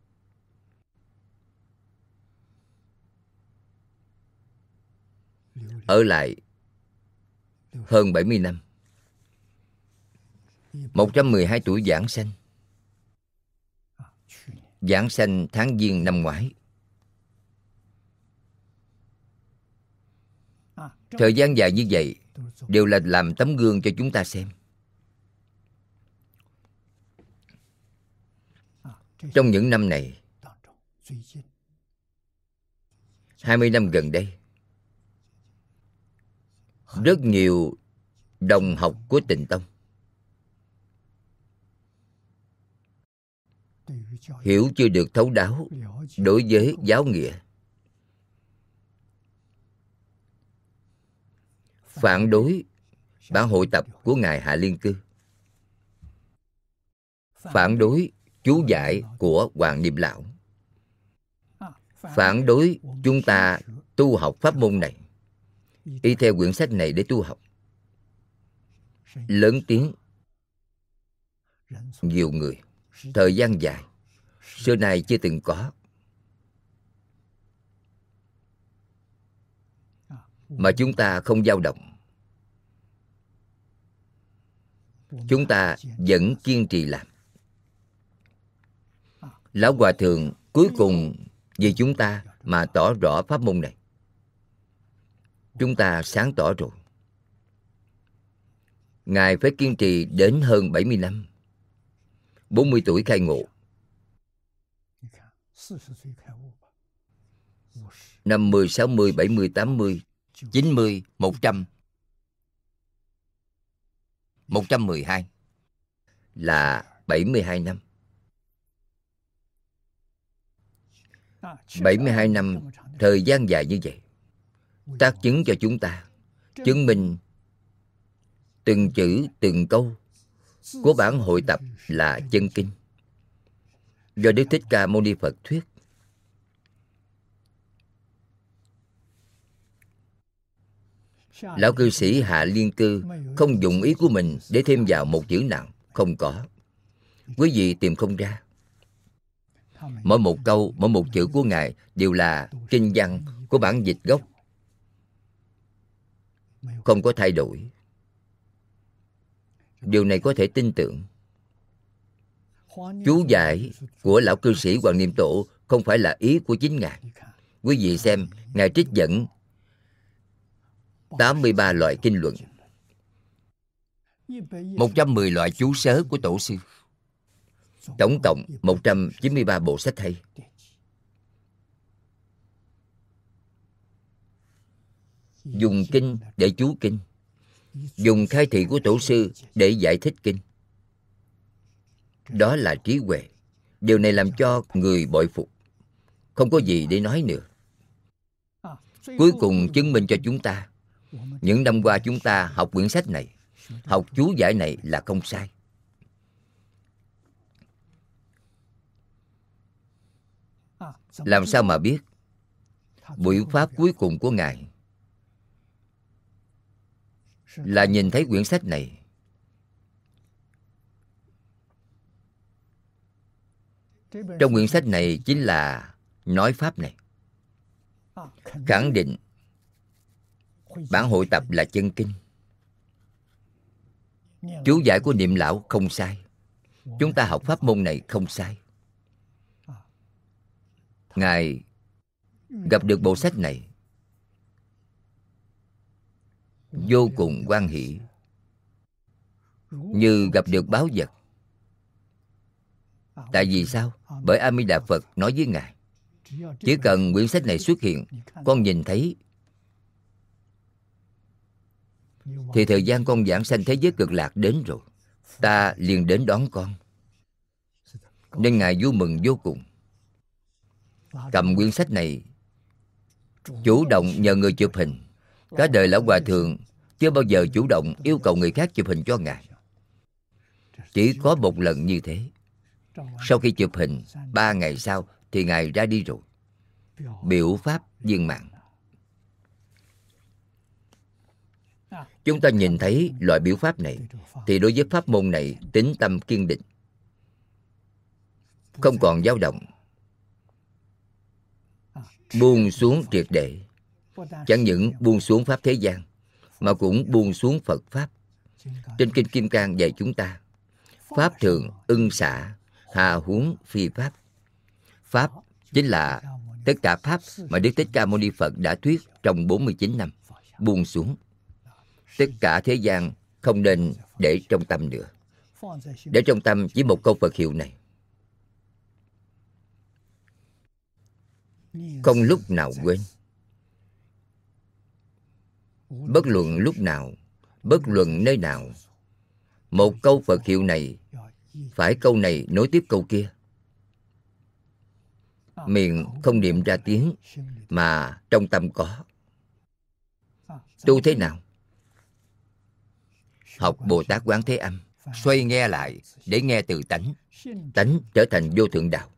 Ở lại hơn 70 năm. 112 tuổi giảng sanh. Giảng sanh tháng Giêng năm ngoái. Thời gian dài như vậy đều là làm tấm gương cho chúng ta xem. Trong những năm này, 20 năm gần đây, rất nhiều đồng học của Tịnh Tông hiểu chưa được thấu đáo đối với giáo nghĩa, phản đối bản hội tập của Ngài Hạ Liên Cư, phản đối chú giải của Hoàng Niệm Lão, phản đối chúng ta tu học pháp môn này, y theo quyển sách này để tu học. Lớn tiếng nhiều người, thời gian dài, xưa nay chưa từng có. Mà chúng ta không dao động. Chúng ta vẫn kiên trì làm. Lão Hòa Thượng cuối cùng vì chúng ta mà tỏ rõ pháp môn này. Chúng ta sáng tỏ rồi. Ngài phải kiên trì đến hơn 70 năm. 40 tuổi khai ngộ, 50, 60, 70, 80, 90, 100, 112 là 72 năm. 72 năm, thời gian dài như vậy, tác chứng cho chúng ta, chứng minh từng chữ, từng câu của bản hội tập là chân kinh, do Đức Thích Ca Mâu Ni Phật thuyết. Lão cư sĩ Hạ Liên Cư không dùng ý của mình để thêm vào một chữ nào, không có. Quý vị tìm không ra. Mỗi một câu, mỗi một chữ của Ngài đều là kinh văn của bản dịch gốc, không có thay đổi. Điều này có thể tin tưởng. Chú giải của lão cư sĩ Hoàng Niệm Tổ không phải là ý của chính Ngài. Quý vị xem, Ngài trích dẫn 83 loại kinh luận, 110 loại chú sớ của Tổ sư, tổng cộng 193 bộ sách hay. Dùng kinh để chú kinh, dùng khai thị của Tổ sư để giải thích kinh. Đó là trí huệ. Điều này làm cho người bội phục, không có gì để nói nữa. Cuối cùng chứng minh cho chúng ta, những năm qua chúng ta học quyển sách này, học chú giải này là không sai. Làm sao mà biết? Buổi pháp cuối cùng của Ngài là nhìn thấy quyển sách này. Trong quyển sách này chính là nói pháp này, khẳng định bản hội tập là chân kinh. Chú giải của Niệm Lão không sai. Chúng ta học pháp môn này không sai. Ngài gặp được bộ sách này vô cùng hoan hỷ, như gặp được báu vật. Tại vì sao? Bởi A Di Đà Phật nói với Ngài, chỉ cần quyển sách này xuất hiện, con nhìn thấy, thì thời gian con giảng sanh thế giới cực lạc đến rồi, ta liền đến đón con. Nên Ngài vui mừng vô cùng. Cầm quyển sách này, chủ động nhờ người chụp hình. Cả đời Lão Hòa Thượng chưa bao giờ chủ động yêu cầu người khác chụp hình cho Ngài. Chỉ có một lần như thế. Sau khi chụp hình, 3 ngày sau thì Ngài ra đi rồi. Biểu pháp viên mãn. Chúng ta nhìn thấy loại biểu pháp này, thì đối với pháp môn này tín tâm kiên định, không còn dao động, buông xuống triệt để. Chẳng những buông xuống pháp thế gian, mà cũng buông xuống Phật pháp. Trên Kinh Kim Cang dạy chúng ta, pháp thường ưng xả, hà huống phi pháp. Pháp chính là tất cả pháp mà Đức Thích Ca Mâu Ni Phật đã thuyết trong 49 năm. Buông xuống. Tất cả thế gian không nên để trong tâm nữa. Để trong tâm chỉ một câu Phật hiệu này. Không lúc nào quên. Bất luận lúc nào, bất luận nơi nào, một câu Phật hiệu này, phải câu này nối tiếp câu kia. Miệng không niệm ra tiếng, mà trong tâm có. Tu thế nào? Học Bồ Tát Quán Thế Âm, xoay nghe lại để nghe từ tánh. Tánh trở thành vô thượng đạo.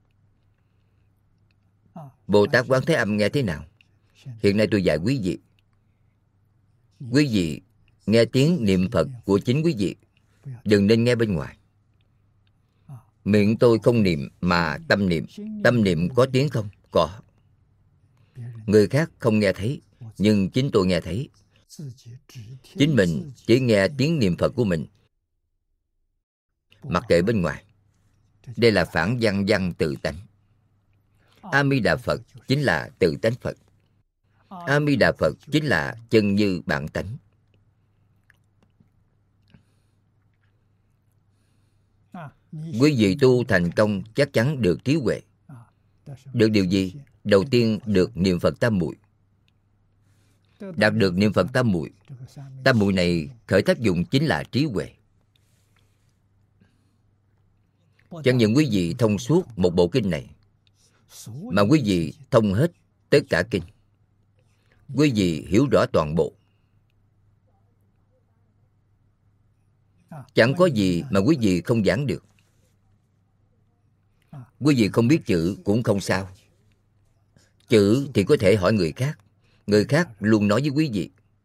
Bồ Tát Quán Thế Âm nghe thế nào? Hiện nay tôi dạy quý vị. Quý vị nghe tiếng niệm Phật của chính quý vị, đừng nên nghe bên ngoài. Miệng tôi không niệm mà tâm niệm. Tâm niệm có tiếng không? Có. Người khác không nghe thấy, nhưng chính tôi nghe thấy. Chính mình chỉ nghe tiếng niệm Phật của mình, mặc kệ bên ngoài. Đây là phản văn văn tự tánh. A Di Đà Phật chính là tự tánh Phật. A Di Đà Phật chính là chân như bản tánh. Quý vị tu thành công chắc chắn được trí huệ. Được điều gì? Đầu tiên được niệm Phật tam muội. Đạt được niệm Phật tam muội. Tam muội này khởi tác dụng chính là trí huệ. Chẳng những quý vị thông suốt một bộ kinh này, mà quý vị thông hết tất cả kinh. Quý vị hiểu rõ toàn bộ. Chẳng có gì mà quý vị không giảng được. Quý vị không biết chữ cũng không sao. Chữ thì có thể hỏi người khác. Người khác luôn nói với quý vị.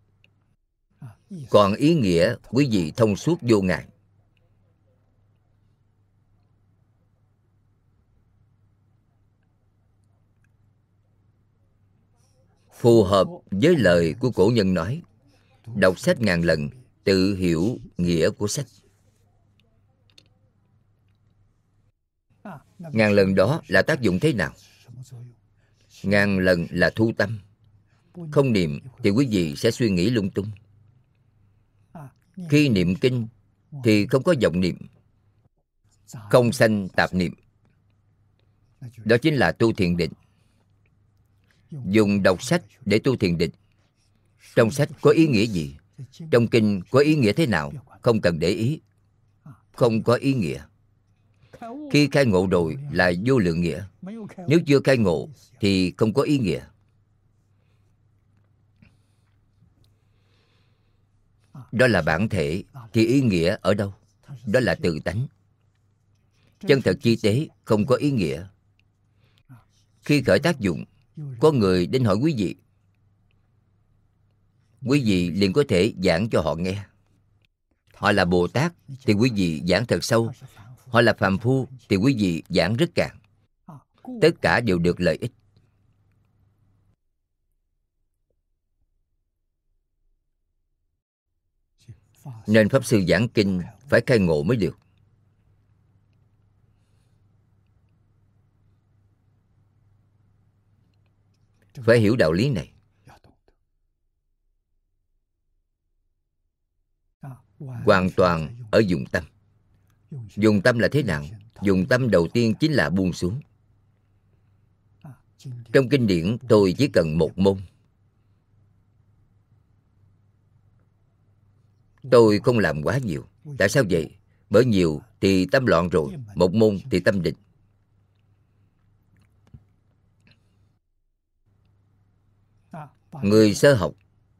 Còn ý nghĩa quý vị thông suốt vô ngại. Phù hợp với lời của cổ nhân nói: đọc sách ngàn lần, tự hiểu nghĩa của sách. Ngàn lần đó là tác dụng thế nào? Ngàn lần là thu tâm. Không niệm thì quý vị sẽ suy nghĩ lung tung. Khi niệm kinh thì không có vọng niệm, không sanh tạp niệm. Đó chính là tu thiền định. Dùng đọc sách để tu thiền định. Trong sách có ý nghĩa gì? Trong kinh có ý nghĩa thế nào? Không cần để ý. Không có ý nghĩa. Khi khai ngộ rồi là vô lượng nghĩa. Nếu chưa khai ngộ thì không có ý nghĩa. Đó là bản thể. Thì ý nghĩa ở đâu? Đó là tự tánh. Chân thật chi tế không có ý nghĩa. Khi khởi tác dụng, có người đến hỏi quý vị, quý vị liền có thể giảng cho họ nghe. Họ là Bồ Tát thì quý vị giảng thật sâu. Họ là phàm phu thì quý vị giảng rất cạn. Tất cả đều được lợi ích. Nên Pháp Sư giảng kinh phải khai ngộ mới được. Phải hiểu đạo lý này. Hoàn toàn ở dụng tâm. Dùng tâm là thế nào? Dùng tâm đầu tiên chính là buông xuống. Trong kinh điển tôi chỉ cần một môn. Tôi không làm quá nhiều. Tại sao vậy? Bởi nhiều thì tâm loạn rồi. Một môn thì tâm định. Người sơ học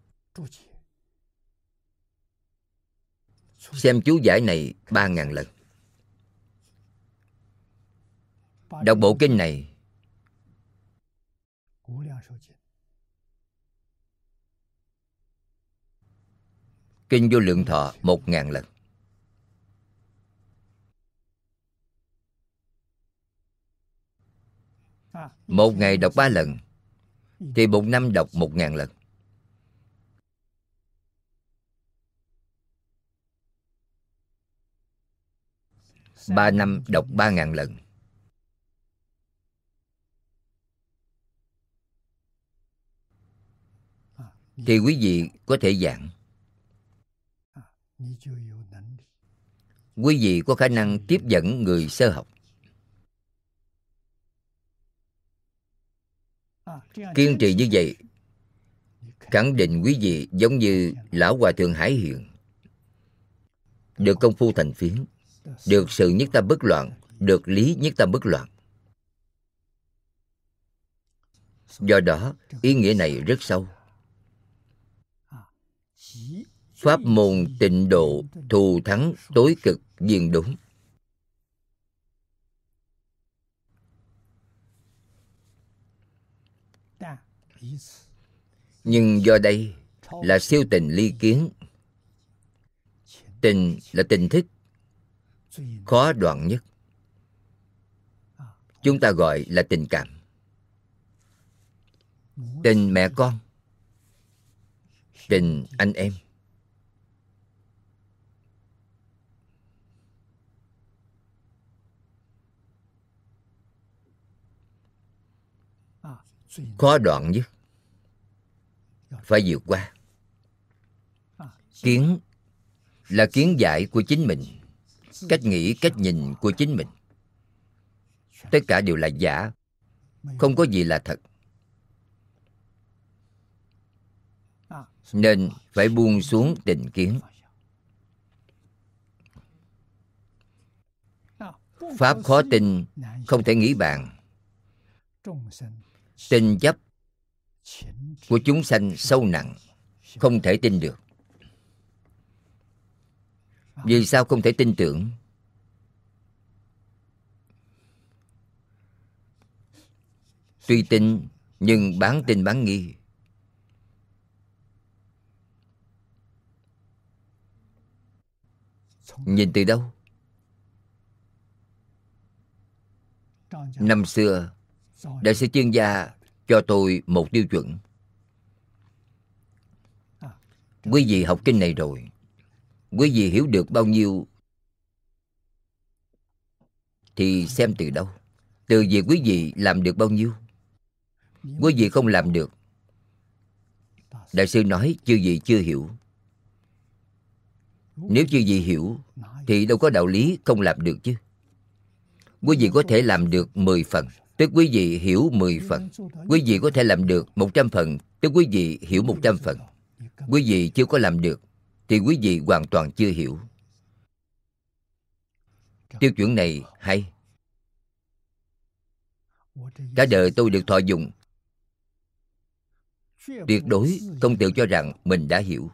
xem chú giải này 3.000 lần. Đọc bộ kinh này Kinh Vô Lượng Thọ 1.000 lần. Một ngày đọc 3 lần thì một năm đọc 1.000 lần. 3 năm đọc 3.000 lần. Thì quý vị có thể giảng. Quý vị có khả năng tiếp dẫn người sơ học. Kiên trì như vậy, khẳng định quý vị giống như Lão Hòa Thượng Hải Hiện, được công phu thành phiến, được sự nhất tâm bất loạn, được lý nhất tâm bất loạn. Do đó, ý nghĩa này rất sâu. Pháp môn tịnh độ, thù thắng tối cực viên đúng. Nhưng do đây là siêu tình ly kiến. Tình là tình thức, khó đoạn nhất. chúng ta gọi là tình cảm. Tình mẹ con, tình anh em. Khó đoạn nhất, phải vượt qua. Kiến là kiến giải của chính mình, cách nghĩ, cách nhìn của chính mình. Tất cả đều là giả, không có gì là thật. Nên phải buông xuống định kiến. Pháp khó tin, không thể nghĩ bàn. Tin chấp của chúng sanh sâu nặng, không thể tin được. Vì sao không thể tin tưởng? Tuy tin, nhưng bán tin bán nghi. Nhìn từ đâu? Năm xưa, Đại sư Chương Gia cho tôi một tiêu chuẩn. Quý vị học kinh này rồi, quý vị hiểu được bao nhiêu thì xem từ đâu. Từ việc quý vị làm được bao nhiêu. Quý vị không làm được, Đại sư nói chư vị chưa hiểu. Nếu chư vị hiểu thì đâu có đạo lý không làm được chứ. Quý vị có thể làm được 10 phần, tức quý vị hiểu 10 phần. Quý vị có thể làm được 100 phần, tức quý vị hiểu 100 phần. Quý vị chưa có làm được thì quý vị hoàn toàn chưa hiểu. Tiêu chuẩn này hay. Cả đời tôi được thọ dụng. Tuyệt đối không tự cho rằng mình đã hiểu.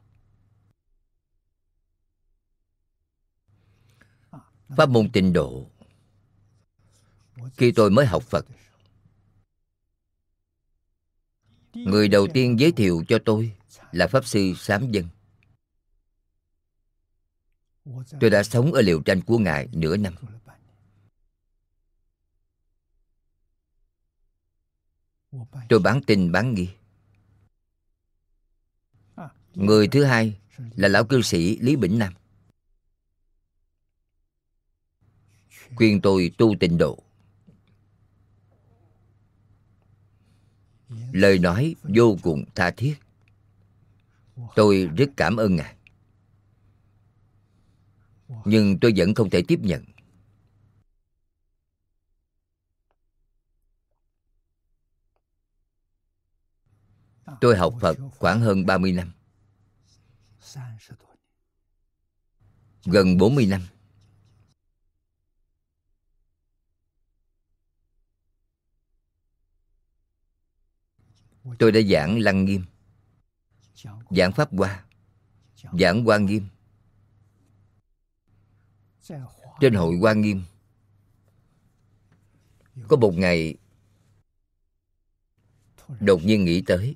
Pháp môn Tịnh Độ, khi tôi mới học Phật, người đầu tiên giới thiệu cho tôi là Pháp Sư Sám Dân. Tôi đã sống ở liều tranh của Ngài nửa năm. Tôi bán tin bán nghi. Người thứ hai là lão cư sĩ Lý Bỉnh Nam, khuyên tôi tu Tịnh Độ. Lời nói vô cùng tha thiết. Tôi rất cảm ơn Ngài. Nhưng tôi vẫn không thể tiếp nhận. Tôi học Phật khoảng hơn 30 năm, gần 40 năm. Tôi đã giảng Lăng Nghiêm, giảng Pháp Hoa, giảng Hoa Nghiêm. Trên hội Hoa Nghiêm, có một ngày đột nhiên nghĩ tới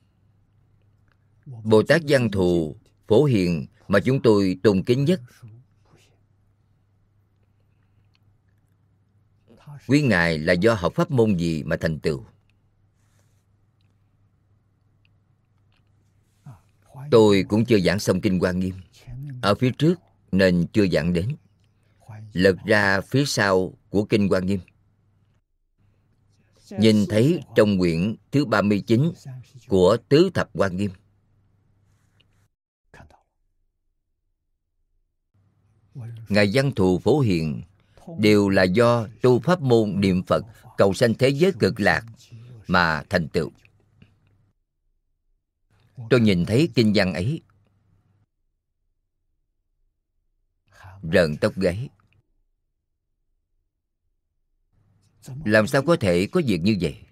Bồ Tát Văn Thù Phổ Hiền mà chúng tôi tôn kính nhất. Quý Ngài là do học pháp môn gì mà thành tựu? Tôi cũng chưa giảng xong kinh Hoa Nghiêm. Ở phía trước nên chưa giảng đến. Lật ra phía sau của kinh Hoa Nghiêm, nhìn thấy trong quyển thứ 39 của Tứ Thập Hoa Nghiêm, Ngài Văn Thù Phổ Hiền đều là do tu pháp môn niệm Phật cầu sanh thế giới cực lạc mà thành tựu. Tôi nhìn thấy kinh văn ấy, rợn tóc gáy. Làm sao có thể có việc như vậy?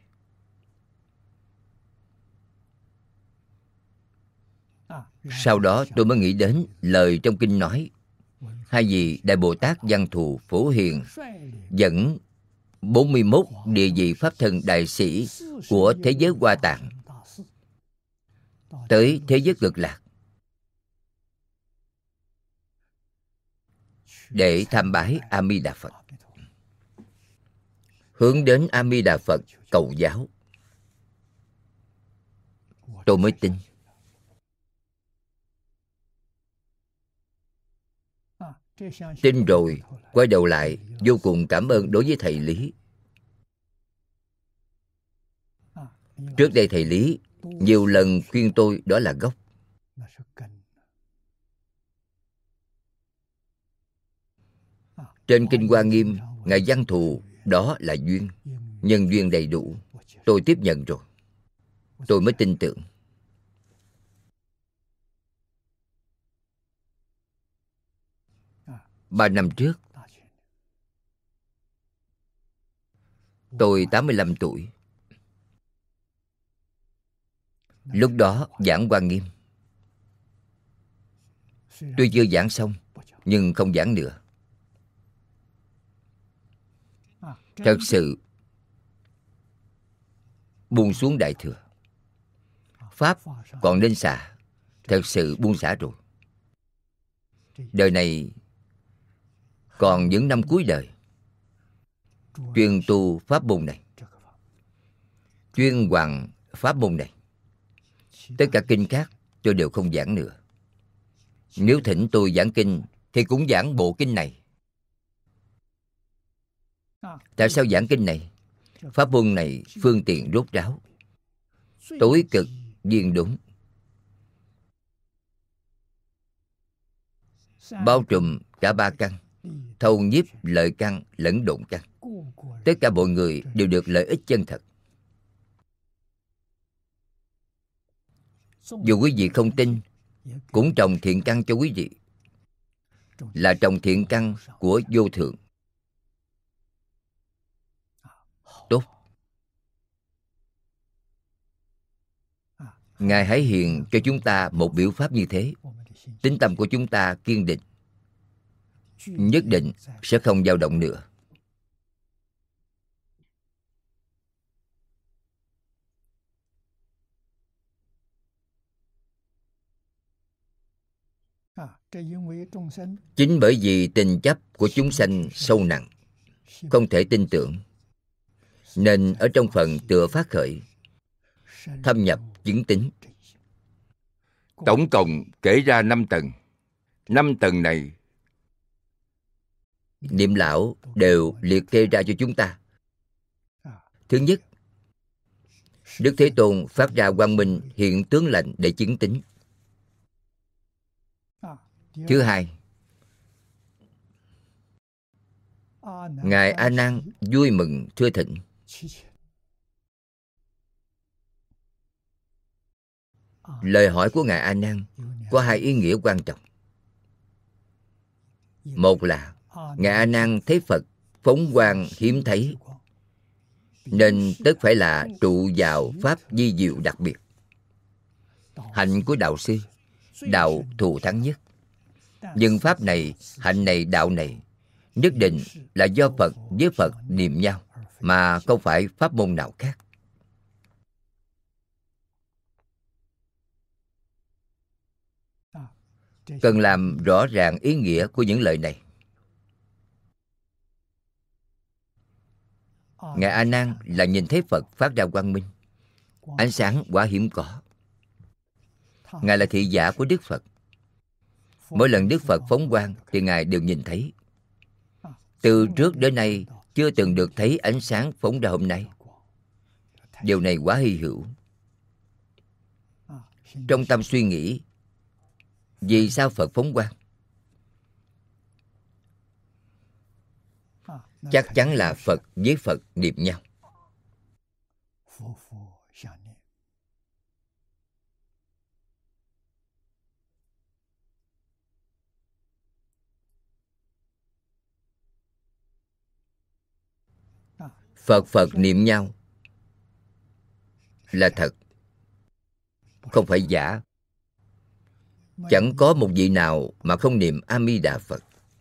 Sau đó tôi mới nghĩ đến lời trong kinh nói: hai vị Đại Bồ Tát Văn Thù Phổ Hiền dẫn 41 địa vị Pháp Thân Đại Sĩ của thế giới Hoa Tạng tới thế giới cực lạc để tham bái A Di Đà Phật. hướng đến A Di Đà Phật cầu giáo, tôi mới tin. Tin rồi, quay đầu lại vô cùng cảm ơn đối với thầy Lý. Trước đây thầy Lý nhiều lần khuyên tôi đó là gốc. Trên Kinh Hoa Nghiêm, Ngài Văn Thù đó là duyên, nhân duyên đầy đủ. Tôi tiếp nhận rồi, tôi mới tin tưởng. Ba năm trước, tôi 85 tuổi. Lúc đó giảng Hoa Nghiêm. Tuy chưa giảng xong, nhưng không giảng nữa. Thật sự buông xuống Đại Thừa. Pháp còn nên xả, thật sự buông xả rồi. Đời này còn những năm cuối đời, chuyên tu pháp môn này, chuyên hoàn pháp môn này. Tất cả kinh khác tôi đều không giảng nữa. Nếu thỉnh tôi giảng kinh thì cũng giảng bộ kinh này. Tại sao giảng kinh này? Pháp môn này phương tiện rốt ráo, tối cực viên đúng, bao trùm cả ba căn, thâu nhiếp lợi căn lẫn độn căn. Tất cả mọi người đều được lợi ích chân thật. Dù quý vị không tin, cũng trồng thiện căn cho quý vị, là trồng thiện căn của vô thượng. Tốt. Ngài hãy hiện cho chúng ta một biểu pháp như thế. Tín tâm của chúng ta kiên định, nhất định sẽ không dao động nữa. Chính bởi vì tình chấp của chúng sanh sâu nặng, không thể tin tưởng, nên ở trong phần tựa phát khởi, thâm nhập chứng tín. Tổng cộng kể ra 5 tầng. 5 tầng này Niệm lão đều liệt kê ra cho chúng ta. Thứ nhất, Đức Thế Tôn phát ra quang minh hiện tướng lành để chứng tín. Thứ hai, Ngài A Nan vui mừng thưa thịnh. Lời hỏi của Ngài A Nan có hai ý nghĩa quan trọng. Một là Ngài A Nan thấy Phật phóng quang hiếm thấy, nên tất phải là trụ vào pháp vi diệu đặc biệt. Hạnh của đạo sư, đạo thù thắng nhất. Nhưng pháp này, hạnh này, đạo này nhất định là do Phật với Phật niệm nhau, mà không phải pháp môn nào khác. Cần làm rõ ràng ý nghĩa của những lời này. Ngài A Nan là nhìn thấy Phật phát ra quang minh, ánh sáng quá hiếm có. Ngài là thị giả của Đức Phật. Mỗi lần Đức Phật phóng quang thì Ngài đều nhìn thấy. Từ trước đến nay chưa từng được thấy ánh sáng phóng ra hôm nay. Điều này quá hy hữu. Trong tâm suy nghĩ, vì sao Phật phóng quang? Chắc chắn là Phật với Phật niệm nhau. Phật Phật niệm nhau là thật, không phải giả. Chẳng có một vị nào mà không niệm A Di Đà Phật.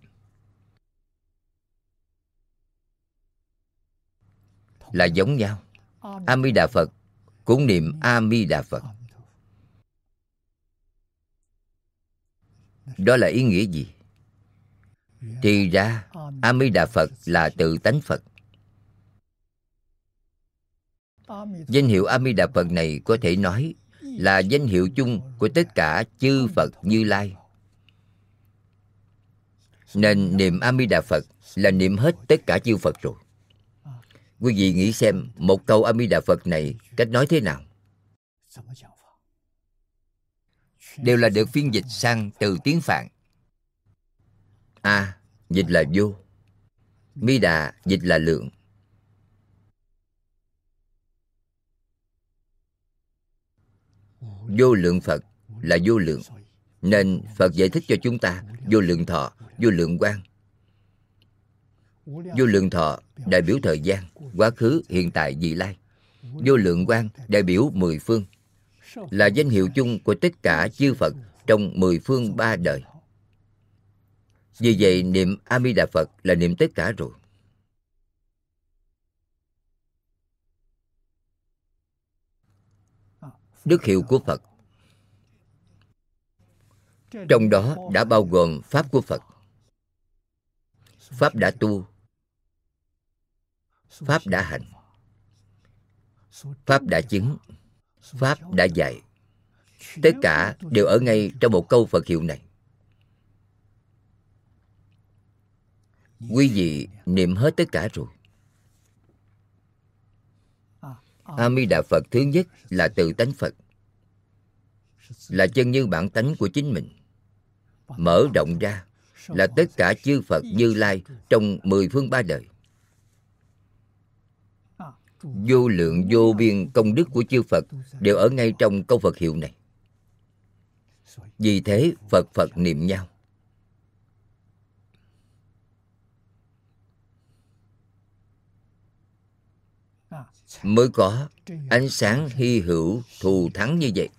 Là giống nhau. A Di Đà Phật cũng niệm A Di Đà Phật. Đó là ý nghĩa gì? Thì ra A Di Đà Phật là tự tánh Phật. Danh hiệu A Di Đà Phật này có thể nói là danh hiệu chung của tất cả chư Phật Như Lai. Nên niệm A Di Đà Phật là niệm hết tất cả chư Phật rồi. Quý vị nghĩ xem, một câu A Di Đà Phật này cách nói thế nào? Đều là được phiên dịch sang từ tiếng Phạn. A dịch là vô, Mi Đà dịch là lượng. Vô lượng Phật là vô lượng. Nên Phật giải thích cho chúng ta vô lượng thọ, vô lượng quang. Vô lượng thọ đại biểu thời gian, quá khứ, hiện tại, vị lai. Vô lượng quang đại biểu mười phương, là danh hiệu chung của tất cả chư Phật trong mười phương ba đời. Vì vậy niệm A Di Đà Phật là niệm tất cả rồi. Đức hiệu của Phật, trong đó đã bao gồm Pháp của Phật. Pháp đã tu, Pháp đã hành, Pháp đã chứng, Pháp đã dạy. Tất cả đều ở ngay trong một câu Phật hiệu này. Quý vị niệm hết tất cả rồi. A Di Đà Phật thứ nhất là tự tánh Phật, là chân như bản tánh của chính mình. Mở rộng ra là tất cả chư Phật Như Lai trong mười phương ba đời. Vô lượng vô biên công đức của chư Phật đều ở ngay trong câu Phật hiệu này. Vì thế Phật Phật niệm nhau. Mới có ánh sáng hy hữu thù thắng như vậy.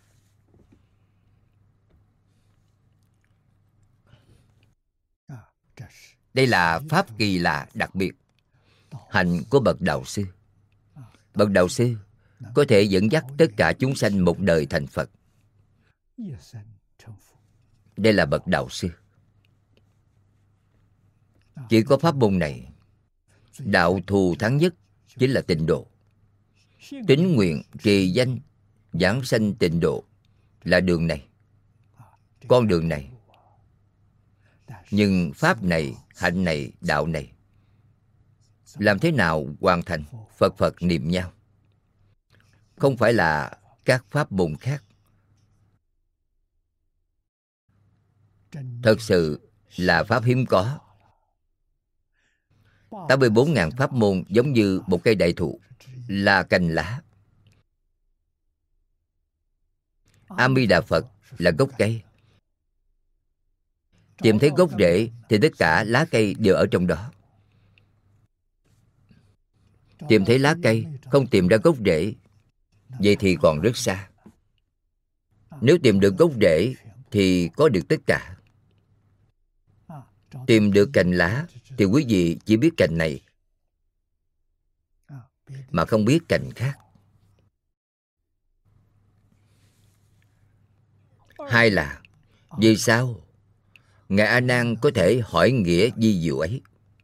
Đây là pháp kỳ lạ đặc biệt, hạnh của bậc đạo sư. Bậc đạo sư có thể dẫn dắt tất cả chúng sanh một đời thành Phật. Đây là bậc đạo sư. Chỉ có pháp môn này, đạo thù thắng nhất chính là tịnh độ. Tín nguyện trì danh giảng sanh tịnh độ là đường này, con đường này. Nhưng pháp này, hạnh này, đạo này làm thế nào hoàn thành? Phật Phật niệm nhau. Không phải là các pháp môn khác. Thật sự là pháp hiếm có. 84.000 pháp môn giống như một cây đại thụ, là cành lá. A Di Đà Phật là gốc cây. Tìm thấy gốc rễ thì tất cả lá cây đều ở trong đó. Tìm thấy lá cây, không tìm ra gốc rễ, vậy thì còn rất xa. Nếu tìm được gốc rễ thì có được tất cả. Tìm được cành lá thì quý vị chỉ biết cành này mà không biết cành khác. Hai là, vì sao Ngài A Nan có thể hỏi nghĩa vi diệu ấy?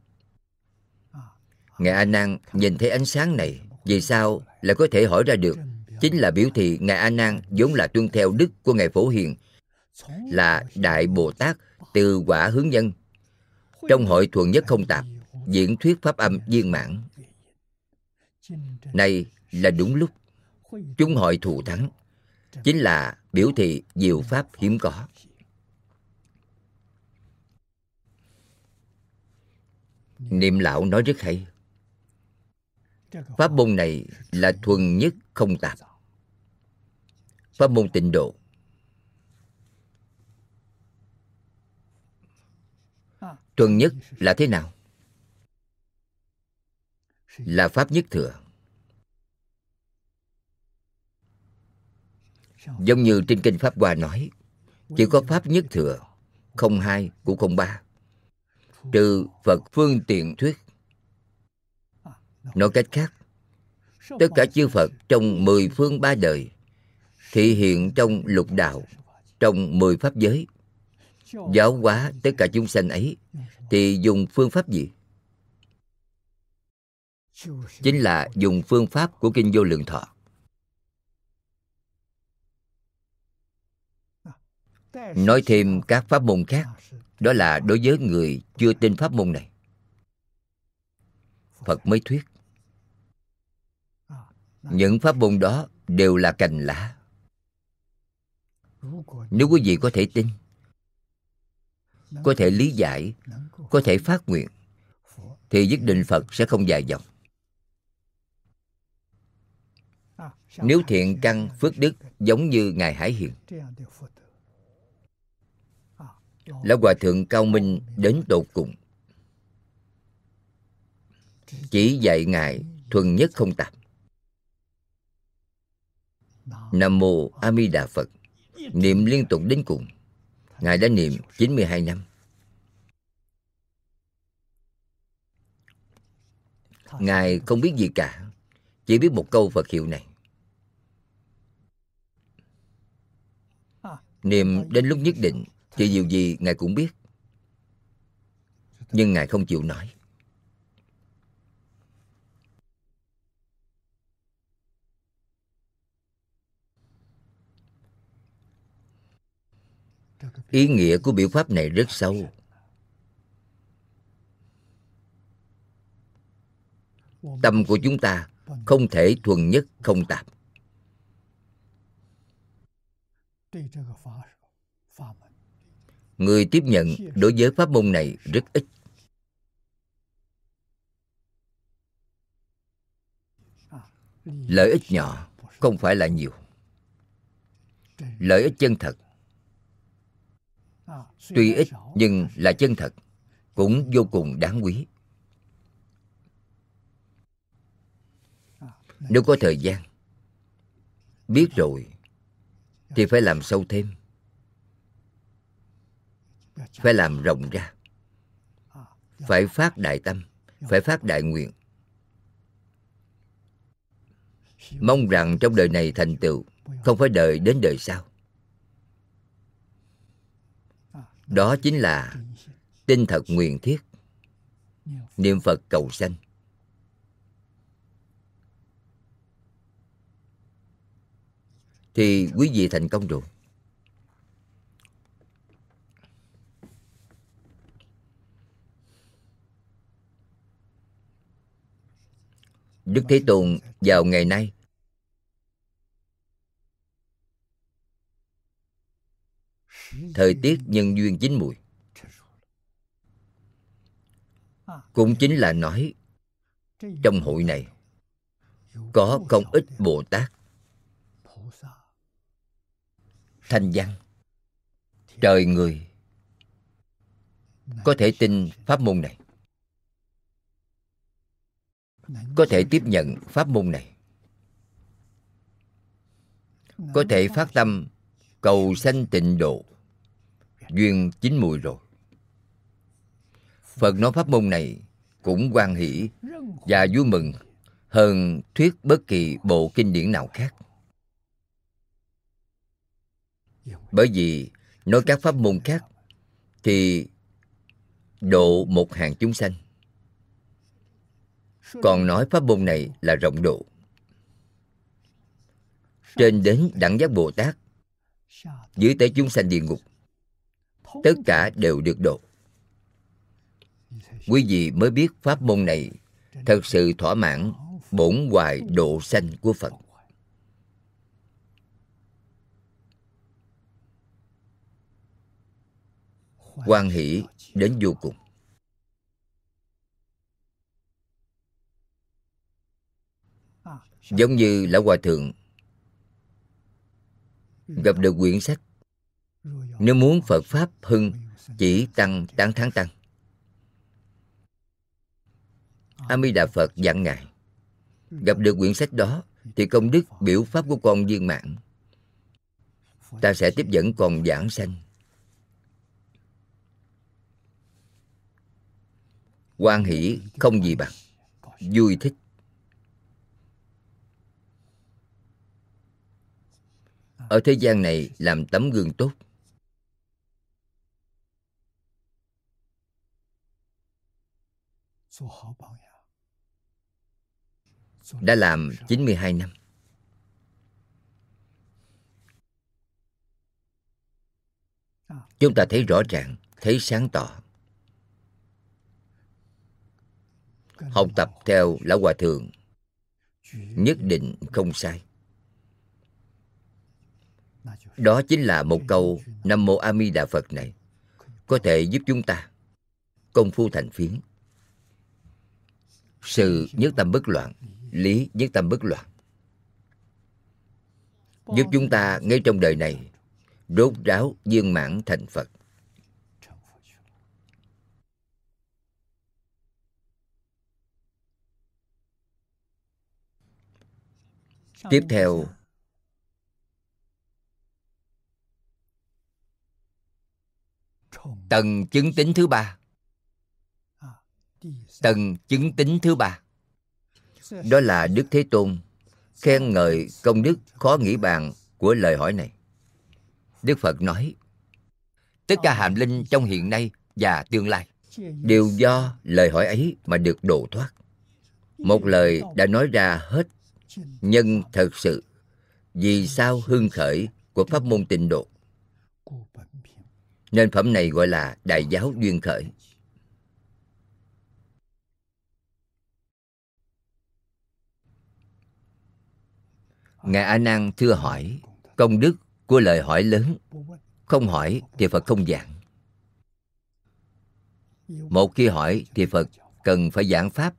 Ngài A Nan nhìn thấy ánh sáng này, vì sao lại có thể hỏi ra được? Chính là biểu thị Ngài A Nan vốn là tuân theo đức của Ngài Phổ Hiền, là Đại Bồ Tát từ quả hướng nhân, trong hội thuần nhất không tạp, diễn thuyết pháp âm viên mãn. Này là đúng lúc. Chúng hội thù thắng chính là biểu thị diệu pháp hiếm có. Niệm lão nói rất hay. Pháp môn này là thuần nhất không tạp. Pháp môn tịnh độ. Thuần nhất là thế nào? Là pháp nhất thừa. Giống như trên kinh Pháp Hoa nói, chỉ có pháp nhất thừa, không hai cũng không ba, trừ Phật phương tiện thuyết. Nói cách khác, tất cả chư Phật trong 10 phương ba đời thị hiện trong lục đạo, trong 10 pháp giới, giáo hóa tất cả chúng sanh ấy thì dùng phương pháp gì? chính là dùng phương pháp của Kinh Vô Lượng Thọ. Nói thêm các pháp môn khác, đó là đối với người chưa tin pháp môn này, Phật mới thuyết. Những pháp môn đó đều là cành lá. Nếu quý vị có thể tin, có thể lý giải, có thể phát nguyện, thì nhất định Phật sẽ không dài dòng. Nếu thiện căn phước đức giống như Ngài Hải Hiền, Lão Hòa Thượng Cao Minh đến tột cùng, chỉ dạy Ngài thuần nhất không tạp. Nam Mô A Di Đà Phật, niệm liên tục đến cùng. Ngài đã niệm 92 năm. Ngài không biết gì cả, chỉ biết một câu Phật hiệu này. Niệm đến lúc nhất định thì điều gì Ngài cũng biết, nhưng Ngài không chịu nói. Ý nghĩa của biểu pháp này rất sâu. Tâm của chúng ta không thể thuần nhất không tạp. Người tiếp nhận đối với pháp môn này rất ít. Lợi ích nhỏ, không phải là nhiều. Lợi ích chân thật, tuy ít nhưng là chân thật, cũng vô cùng đáng quý. Nếu có thời gian, biết rồi thì phải làm sâu thêm, phải làm rộng ra, phải phát đại tâm, phải phát đại nguyện. Mong rằng trong đời này thành tựu, không phải đợi đến đời sau. Đó chính là tinh thật nguyện thiết, niệm Phật cầu sanh. Thì quý vị thành công rồi. Đức Thế Tôn vào ngày nay thời tiết nhân duyên chín mùi, cũng chính là nói trong hội này có không ít Bồ Tát, thanh văn, trời người có thể tin pháp môn này, có thể tiếp nhận pháp môn này, có thể phát tâm cầu sanh tịnh độ. Duyên chín mùi rồi, Phật nói pháp môn này cũng hoan hỷ và vui mừng hơn thuyết bất kỳ bộ kinh điển nào khác. Bởi vì nói các pháp môn khác thì độ một hàng chúng sanh, còn nói pháp môn này là rộng độ, trên đến đẳng giác Bồ Tát, dưới tới chúng sanh địa ngục, tất cả đều được độ. Quý vị mới biết pháp môn này thật sự thỏa mãn bổn hoài độ sanh của Phật. Hoan hỷ đến vô cùng. Giống như Lão Hòa Thượng gặp được quyển sách, nếu muốn Phật Pháp hưng, chỉ tăng tán thán tăng. A Di Đà Phật dặn Ngài, gặp được quyển sách đó thì công đức biểu pháp của con viên mãn, ta sẽ tiếp dẫn con giảng sanh. Hoan hỷ không gì bằng, vui thích. Ở thế gian này làm tấm gương tốt. đã làm 92 năm. Chúng ta thấy rõ ràng, thấy sáng tỏ. Học tập theo Lão Hòa Thượng nhất định không sai. Đó chính là một câu Nam Mô A Di Đà Phật này có thể giúp chúng ta công phu thành phiến. Sự nhất tâm bất loạn, lý nhất tâm bất loạn, giúp chúng ta ngay trong đời này rốt ráo viên mãn thành Phật. Tiếp theo, tầng chứng tín thứ ba. Tầng chứng tín thứ ba, đó là Đức Thế Tôn khen ngợi công đức khó nghĩ bàn của lời hỏi này. Đức Phật nói, tất cả hàm linh trong hiện nay và tương lai đều do lời hỏi ấy mà được độ thoát. Một lời đã nói ra hết nhân thật sự vì sao hưng khởi của pháp môn Tịnh Độ, nên phẩm này gọi là Đại Giáo Duyên Khởi. Ngài A Nan thưa hỏi, công đức của lời hỏi lớn, không hỏi thì Phật không giảng. Một khi hỏi thì Phật cần phải giảng pháp.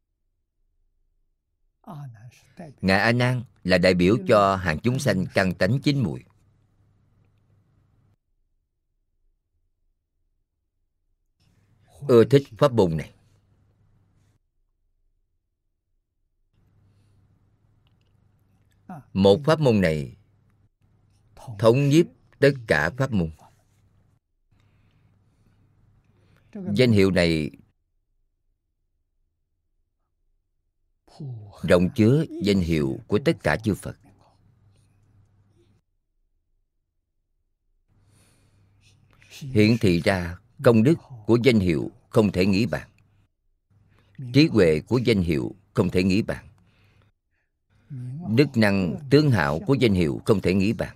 Ngài A Nan là đại biểu cho hàng chúng sanh căn tánh chín mùi. Ưa thích pháp môn này. Một pháp môn này thống nhiếp tất cả pháp môn. Danh hiệu này rộng chứa danh hiệu của tất cả chư Phật. Hiển thị ra công đức của danh hiệu không thể nghĩ bàn, trí huệ của danh hiệu không thể nghĩ bàn, đức năng tướng hảo của danh hiệu không thể nghĩ bàn.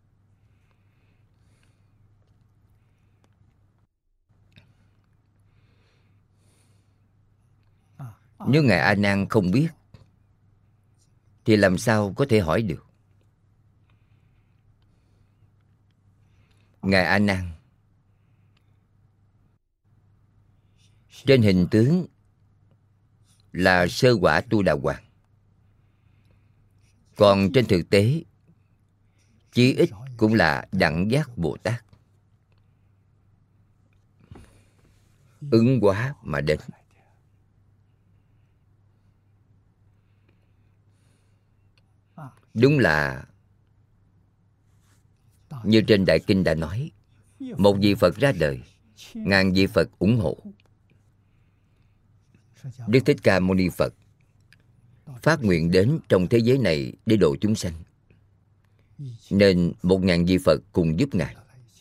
Nếu Ngài A Nan không biết thì làm sao có thể hỏi được? Ngài A Nan trên hình tướng là sơ quả Tu Đà Hoàng, còn trên thực tế chí ít cũng là Đẳng Giác Bồ Tát. Ứng hóa mà đến. Đúng là như trên Đại Kinh đã nói, một vị Phật ra đời, ngàn vị Phật ủng hộ. Đức Thích Ca Mâu Ni Phật phát nguyện đến trong thế giới này để độ chúng sanh, nên 1000 vị Phật cùng giúp Ngài.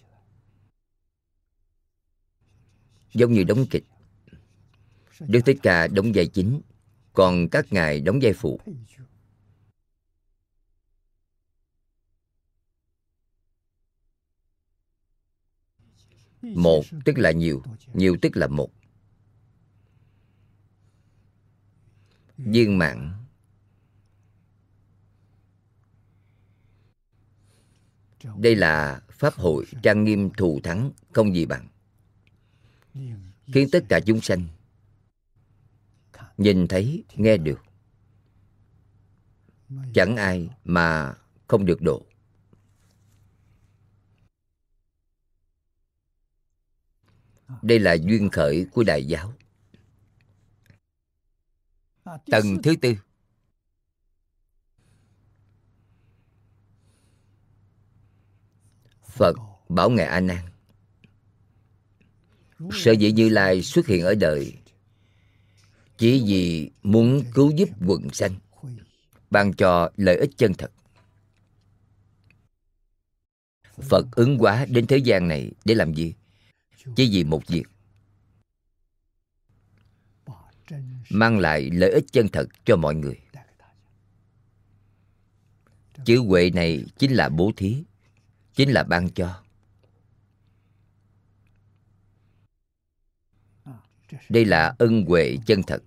Giống như đóng kịch, Đức Thích Ca đóng vai chính, còn các ngài đóng vai phụ. Một tức là nhiều, nhiều tức là một. Viên mãn. Đây là pháp hội trang nghiêm thù thắng không gì bằng, khiến tất cả chúng sanh nhìn thấy, nghe được, chẳng ai mà không được độ. Đây là duyên khởi của Đại Giáo. Tầng thứ tư, Phật bảo Ngài A Nan, sở dĩ Như Lai xuất hiện ở đời chỉ vì muốn cứu giúp quần sanh, ban cho lợi ích chân thật. Phật ứng hóa đến thế gian này để làm gì? Chỉ vì một việc: mang lại lợi ích chân thật cho mọi người. Chữ huệ này chính là bố thí, chính là ban cho. Đây là ân huệ chân thật,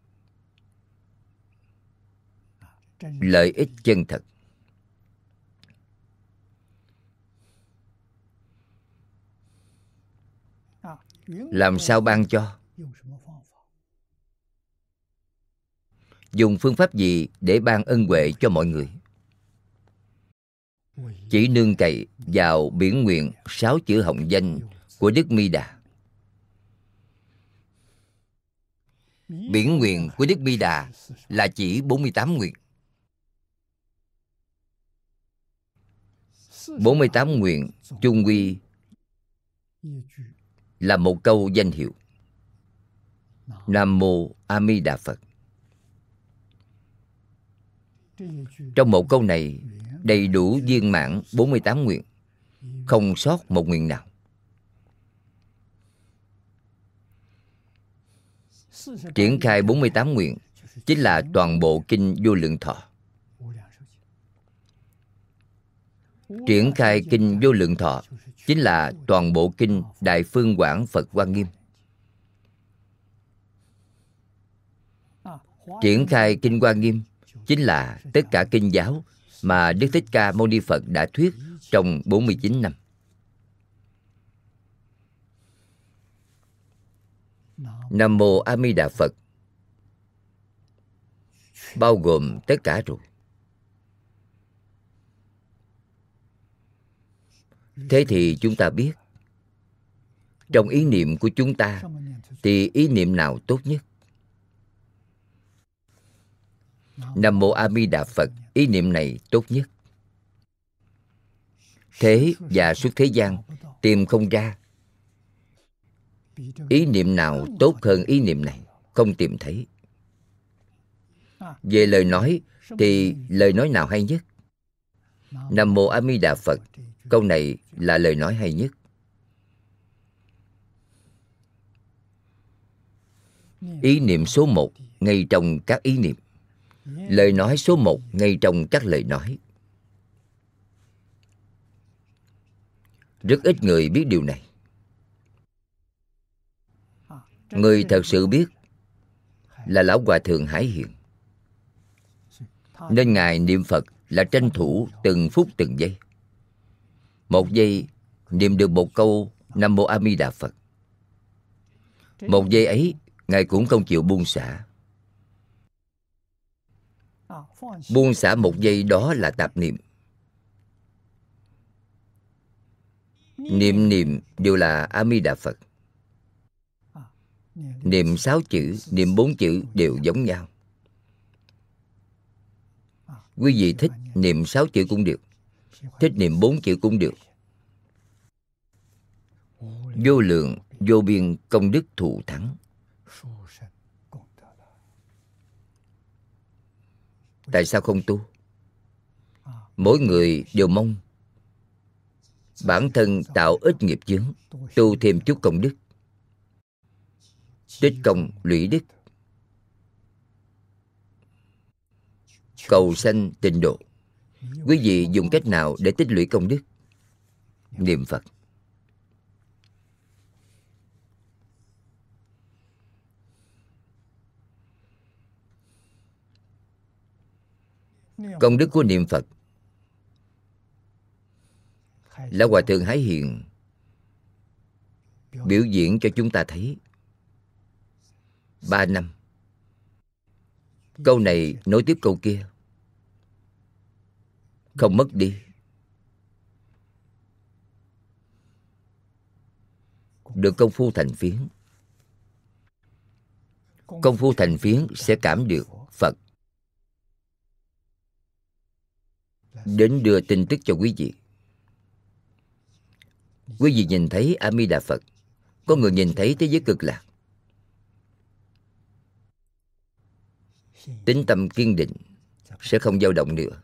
lợi ích chân thật. Làm sao ban cho? Dùng phương pháp gì để ban ân huệ cho mọi người? Chỉ nương cậy vào biển nguyện 6 chữ hồng danh của Đức Mi Đà. Biển nguyện của Đức Mi Đà là chỉ 48 nguyện. 48 nguyện chung quy là một câu danh hiệu: Nam Mô A Di Đà Phật. Trong một câu này đầy đủ viên mãn 48 nguyện, không sót một nguyện nào. Triển khai 48 nguyện chính là toàn bộ kinh Vô Lượng Thọ. Triển khai kinh Vô Lượng Thọ chính là toàn bộ kinh Đại Phương Quảng Phật Hoa Nghiêm. Triển khai kinh Hoa Nghiêm chính là tất cả kinh giáo mà Đức Thích Ca Mâu Ni Phật đã thuyết trong 49 năm. Nam Mô A Di Đà Phật bao gồm tất cả rồi. Thế thì chúng ta biết, trong ý niệm của chúng ta thì ý niệm nào tốt nhất? Nam Mô A Di Đà Phật, ý niệm này tốt nhất. Thế và suốt thế gian tìm không ra ý niệm nào tốt hơn ý niệm này, không tìm thấy. Về lời nói thì lời nói nào hay nhất? Nam Mô A Di Đà Phật, câu này là lời nói hay nhất. Ý niệm số 1 ngay trong các ý niệm, lời nói số 1 ngay trong các lời nói. Rất ít người biết điều này. Người thật sự biết là Lão Hòa Thượng Hải Hiền. Nên Ngài niệm Phật là tranh thủ từng phút từng giây. Một giây niệm được một câu Nam Mô A Di Đà Phật. Một giây ấy Ngài cũng không chịu buông xả. Buông xả một giây đó là tạp niệm. Niệm niệm đều là A Di Đà Phật. Niệm 6 chữ, niệm 4 chữ đều giống nhau. Quý vị thích niệm 6 chữ cũng được, thích niệm 4 chữ cũng được. Vô lượng, vô biên công đức thù thắng. Tại sao không tu? Mỗi người đều mong bản thân tạo ít nghiệp chướng, tu thêm chút công đức, tích công lũy đức, cầu sanh tịnh độ. Quý vị dùng cách nào để tích lũy công đức? Niệm Phật. Công đức của niệm Phật, Lão Hòa Thượng Hải Hiền biểu diễn cho chúng ta thấy. 3 năm, câu này nối tiếp câu kia, không mất đi. Được công phu thành phiến. Công phu thành phiến sẽ cảm được Phật đến đưa tin tức cho quý vị. Quý vị nhìn thấy A Di Đà Phật, có người nhìn thấy thế giới cực lạc. Tín tâm kiên định sẽ không dao động nữa.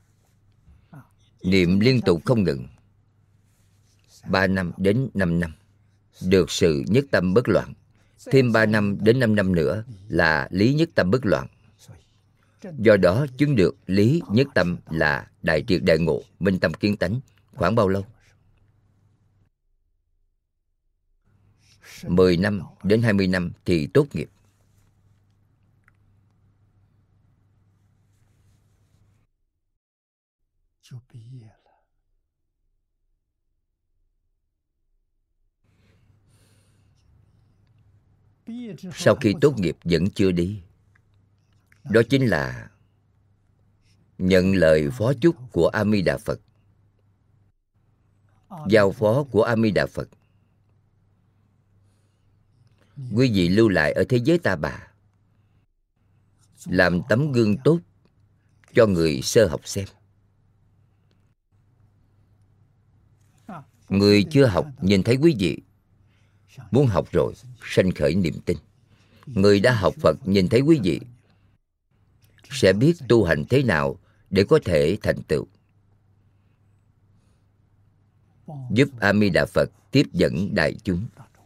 Niệm liên tục không ngừng 3 năm đến 5 năm, được sự nhất tâm bất loạn. Thêm 3 năm đến 5 năm nữa là lý nhất tâm bất loạn. Do đó chứng được lý nhất tâm là đại triệt đại ngộ, minh tâm kiến tánh. Khoảng bao lâu? 10 năm đến 20 năm thì tốt nghiệp. Sau khi tốt nghiệp vẫn chưa đi. Đó chính là nhận lời phó chúc của A Di Đà Phật, giao phó của A Di Đà Phật. Quý vị lưu lại ở thế giới ta bà, làm tấm gương tốt cho người sơ học xem. Người chưa học nhìn thấy quý vị, muốn học rồi, sanh khởi niềm tin. Người đã học Phật nhìn thấy quý vị, sẽ biết tu hành thế nào để có thể thành tựu. Giúp A Di Đà Phật tiếp dẫn đại chúng.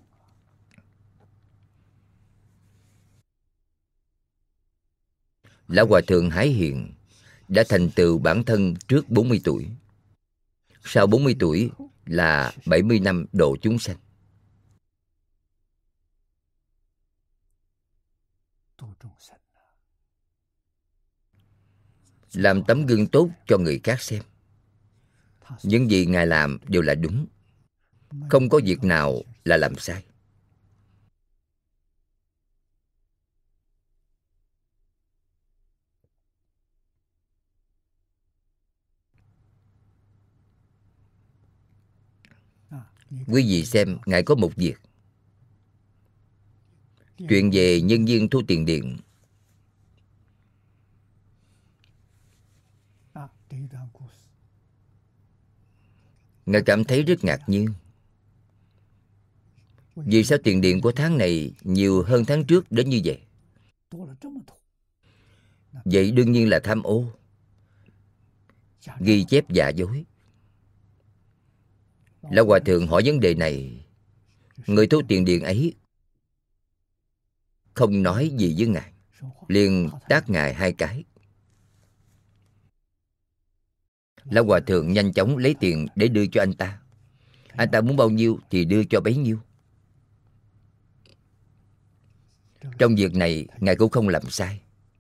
Lão Hòa Thượng Hải Hiền đã thành tựu bản thân trước 40 tuổi. Sau 40 tuổi là 70 năm độ chúng sanh. Làm tấm gương tốt cho người khác xem. Những gì Ngài làm đều là đúng, không có việc nào là làm sai. Quý vị xem, Ngài có một việc. Chuyện về nhân viên thu tiền điện. Ngài cảm thấy rất ngạc nhiên. Vì sao tiền điện của tháng này nhiều hơn tháng trước đến như vậy? Vậy đương nhiên là tham ô, ghi chép giả dối. Lão Hòa Thượng hỏi vấn đề này, người thu tiền điện ấy không nói gì với Ngài, liền tát Ngài 2 cái. Lão Hòa Thượng nhanh chóng lấy tiền để đưa cho anh ta. Anh ta muốn bao nhiêu thì đưa cho bấy nhiêu. Trong việc này, Ngài cũng không làm sai.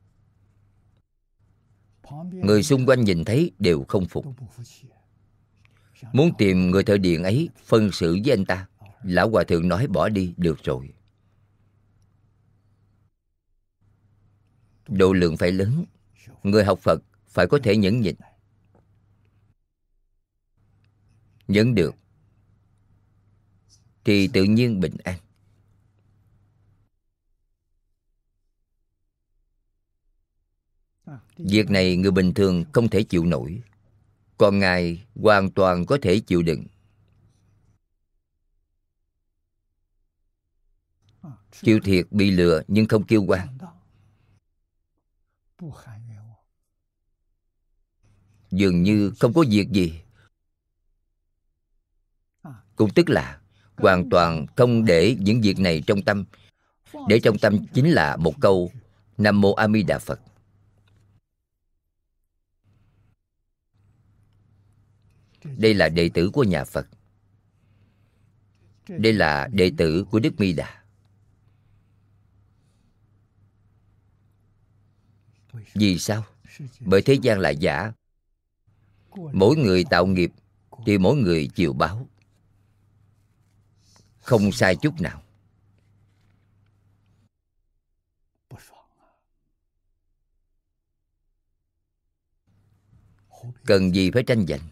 Người xung quanh nhìn thấy đều không phục. Muốn tìm người thợ điện ấy phân xử với anh ta. Lão Hòa Thượng nói bỏ đi được rồi. Độ lượng phải lớn. Người học Phật phải có thể nhẫn nhịn. Nhẫn được thì tự nhiên bình an. Việc này người bình thường không thể chịu nổi, còn Ngài hoàn toàn có thể chịu đựng. Chịu thiệt bị lừa nhưng không kêu oan. Dường như không có việc gì. Cũng tức là hoàn toàn không để những việc này trong tâm. Để trong tâm chính là một câu Nam Mô A Di Đà Phật. Đây là đệ tử của nhà Phật. Đây là đệ tử của Đức Mi Đà. Vì sao? Bởi thế gian là giả. Mỗi người tạo nghiệp thì mỗi người chịu báo. Không sai chút nào. Cần gì phải tranh giành?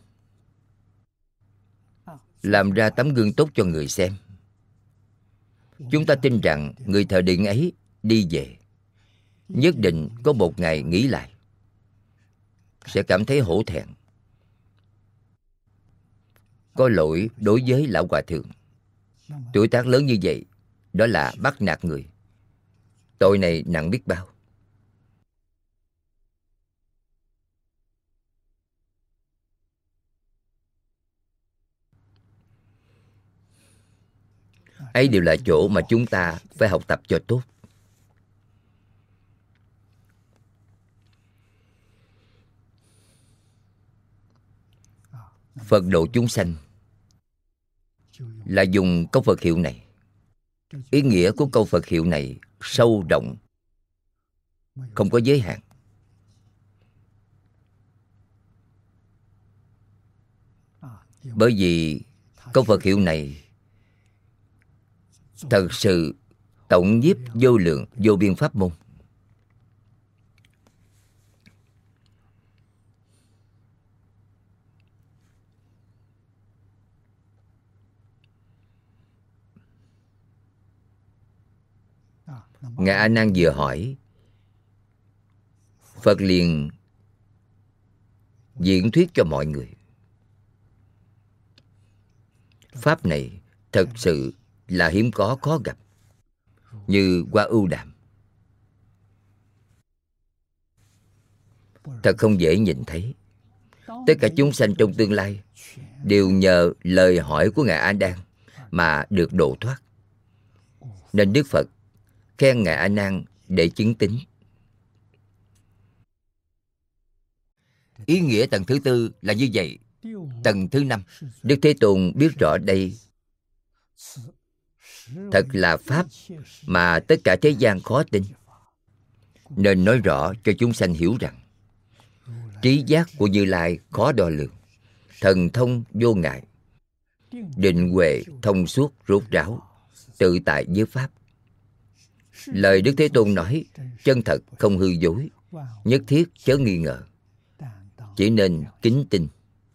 Làm ra tấm gương tốt cho người xem. Chúng ta tin rằng người thợ điện ấy đi về, nhất định có một ngày nghĩ lại, sẽ cảm thấy hổ thẹn, có lỗi đối với Lão Hòa Thượng. Tuổi tác lớn như vậy, đó là bắt nạt người. Tội này nặng biết bao. Ấy đều là chỗ mà chúng ta phải học tập cho tốt. Phật độ chúng sanh là dùng câu Phật hiệu này. Ý nghĩa của câu Phật hiệu này sâu rộng, không có giới hạn. Bởi vì câu Phật hiệu này thật sự tổng nhiếp vô lượng vô biên pháp môn. Ngài A Nan vừa hỏi, Phật liền diễn thuyết cho mọi người. Pháp này thật sự là hiếm có, khó gặp, như hoa ưu đàm. Thật không dễ nhìn thấy. Tất cả chúng sanh trong tương lai đều nhờ lời hỏi của Ngài A Nan mà được độ thoát. Nên Đức Phật khen Ngài A Nan để chứng tín. Ý nghĩa tầng thứ tư là như vậy. Tầng thứ năm, Đức Thế Tôn biết rõ đây thật là pháp mà tất cả thế gian khó tin, nên nói rõ cho chúng sanh hiểu rằng trí giác của Như Lai khó đo lường, thần thông vô ngại, định huệ thông suốt rốt ráo, tự tại với pháp. Lời Đức Thế Tôn nói chân thật không hư dối, nhất thiết chớ nghi ngờ, chỉ nên kính tin.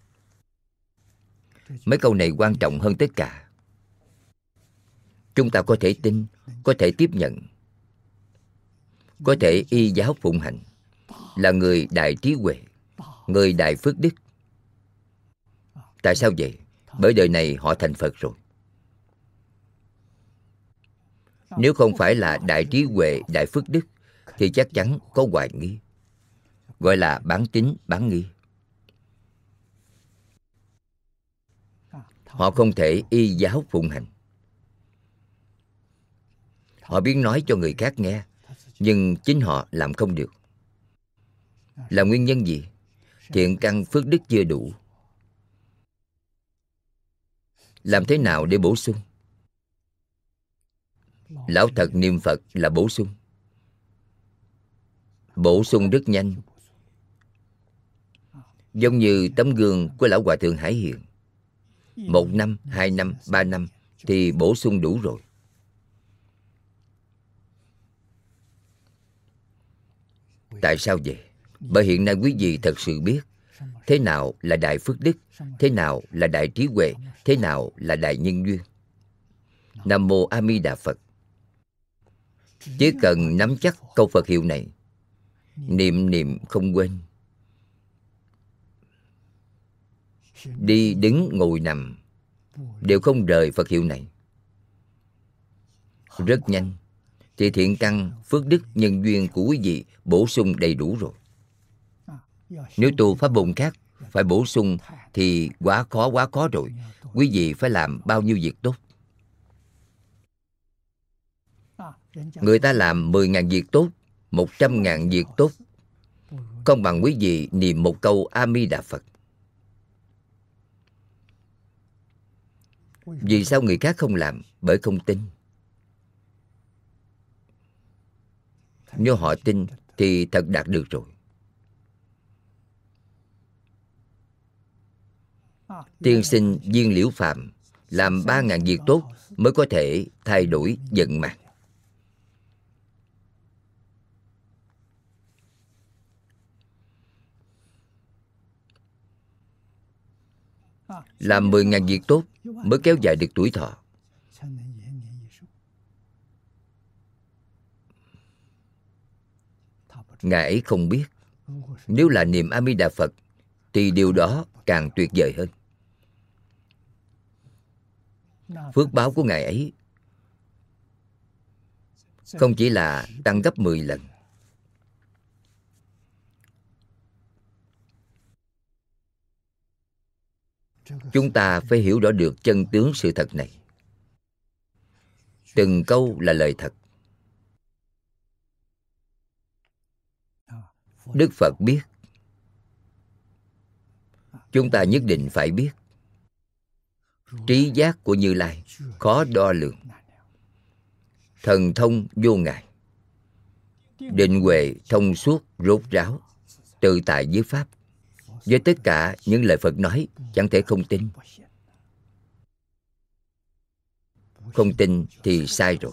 Mấy câu này quan trọng hơn tất cả. Chúng ta có thể tin, có thể tiếp nhận, có thể y giáo phụng hành, là người đại trí huệ, người đại phước đức. Tại sao vậy? Bởi đời này họ thành Phật rồi. Nếu không phải là đại trí huệ, đại phước đức thì chắc chắn có hoài nghi, gọi là bán tín bán nghi. Họ không thể y giáo phụng hành. Họ biết nói cho người khác nghe, nhưng chính họ làm không được. Là nguyên nhân gì? Thiện căn phước đức chưa đủ. Làm thế nào để bổ sung? Lão thật niệm Phật là bổ sung. Bổ sung rất nhanh. Giống như tấm gương của Lão Hòa Thượng Hải Hiền. 1 năm, 2 năm, 3 năm thì bổ sung đủ rồi. Tại sao vậy? Bởi hiện nay quý vị thật sự biết thế nào là đại phước đức, thế nào là đại trí huệ, thế nào là đại nhân duyên. Nam Mô A Di Đà Phật. Chỉ cần nắm chắc câu Phật hiệu này, niệm niệm không quên, đi đứng ngồi nằm đều không rời Phật hiệu này, rất nhanh thì thiện căn phước đức nhân duyên của quý vị bổ sung đầy đủ rồi. Nếu tu pháp môn khác phải bổ sung thì quá khó rồi. Quý vị phải làm bao nhiêu việc tốt. Người ta làm 10.000 việc tốt, 100.000 việc tốt, không bằng quý vị niệm một câu A Di Đà Phật. Vì sao người khác không làm? Bởi không tin. Nếu họ tin thì thật đạt được rồi. Tiên sinh Viên Liễu Phàm làm 3.000 việc tốt mới có thể thay đổi vận mạng. Làm 10.000 việc tốt mới kéo dài được tuổi thọ. Ngài ấy không biết. Nếu là niệm A Di Đà Phật thì điều đó càng tuyệt vời hơn. Phước báo của Ngài ấy không chỉ là tăng gấp 10 lần. Chúng ta phải hiểu rõ được chân tướng sự thật này. Từng câu là lời thật. Đức Phật biết Chúng ta nhất định phải biết trí giác của Như Lai khó đo lường, thần thông vô ngại, định huệ thông suốt rốt ráo, tự tại với Pháp. Với tất cả những lời Phật nói, chẳng thể không tin. Không tin thì sai rồi.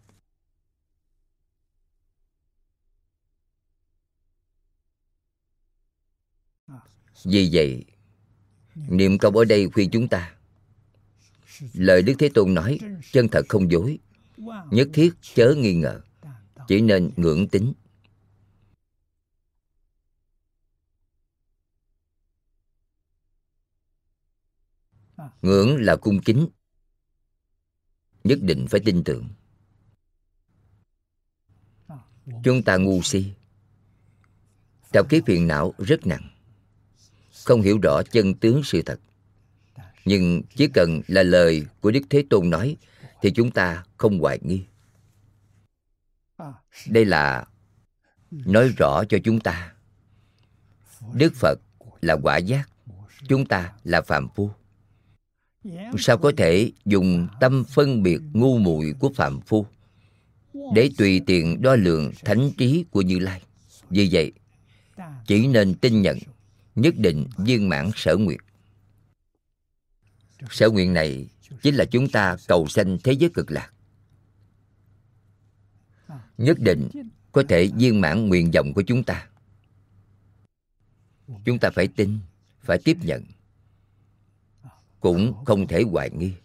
Vì vậy, niệm câu ở đây khuyên chúng ta, lời Đức Thế Tôn nói chân thật không dối, nhất thiết chớ nghi ngờ, chỉ nên ngưỡng tín. Ngưỡng là cung kính, nhất định phải tin tưởng. Chúng ta ngu si, tập khí phiền não rất nặng, không hiểu rõ chân tướng sự thật. Nhưng chỉ cần là lời của Đức Thế Tôn nói thì chúng ta không hoài nghi. Đây là nói rõ cho chúng ta Đức Phật là quả giác, chúng ta là phàm phu. Sao có thể dùng tâm phân biệt ngu muội của phàm phu để tùy tiện đo lường thánh trí của Như Lai? Vì vậy, chỉ nên tin nhận, nhất định viên mãn sở nguyện. Sở nguyện này chính là chúng ta cầu sanh thế giới cực lạc. Nhất định có thể viên mãn nguyện vọng của chúng ta. Chúng ta phải tin, phải tiếp nhận, cũng không thể hoài nghi.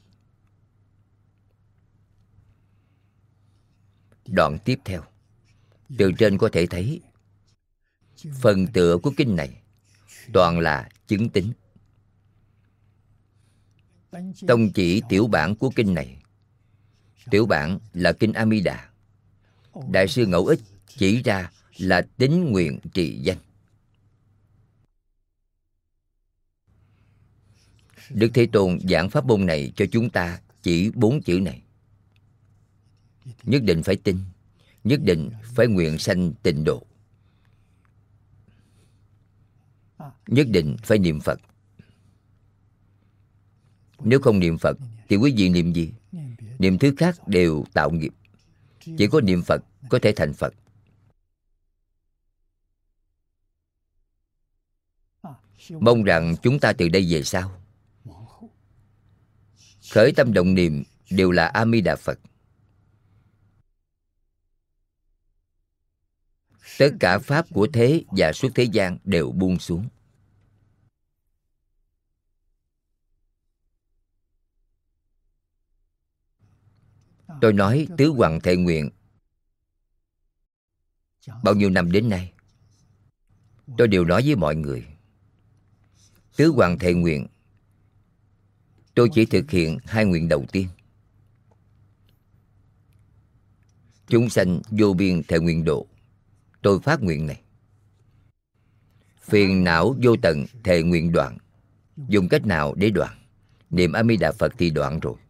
Đoạn tiếp theo, từ trên có thể thấy phần tựa của kinh này toàn là chứng tín. Tông chỉ tiểu bản của kinh này, tiểu bản là kinh A Di Đà, Đại sư Ngẫu Ích chỉ ra là tín nguyện trì danh. Đức Thế Tôn giảng pháp môn này cho chúng ta chỉ 4 chữ này. Nhất định phải tin, nhất định phải nguyện sanh tịnh độ, nhất định phải niệm Phật. Nếu không niệm Phật thì quý vị niệm gì? Niệm thứ khác đều tạo nghiệp. Chỉ có niệm Phật có thể thành Phật. Mong rằng chúng ta từ đây về sau khởi tâm động niệm đều là A Di Đà Phật. Tất cả pháp của thế và suốt thế gian đều buông xuống. Tôi nói tứ hoằng thệ nguyện bao nhiêu năm đến nay, tôi đều nói với mọi người, tứ hoằng thệ nguyện tôi chỉ thực hiện 2 nguyện đầu tiên. Chúng sanh vô biên thệ nguyện độ, tôi phát nguyện này. Phiền não vô tận thệ nguyện đoạn. Dùng cách nào để đoạn? Niệm A Di Đà Phật thì đoạn rồi.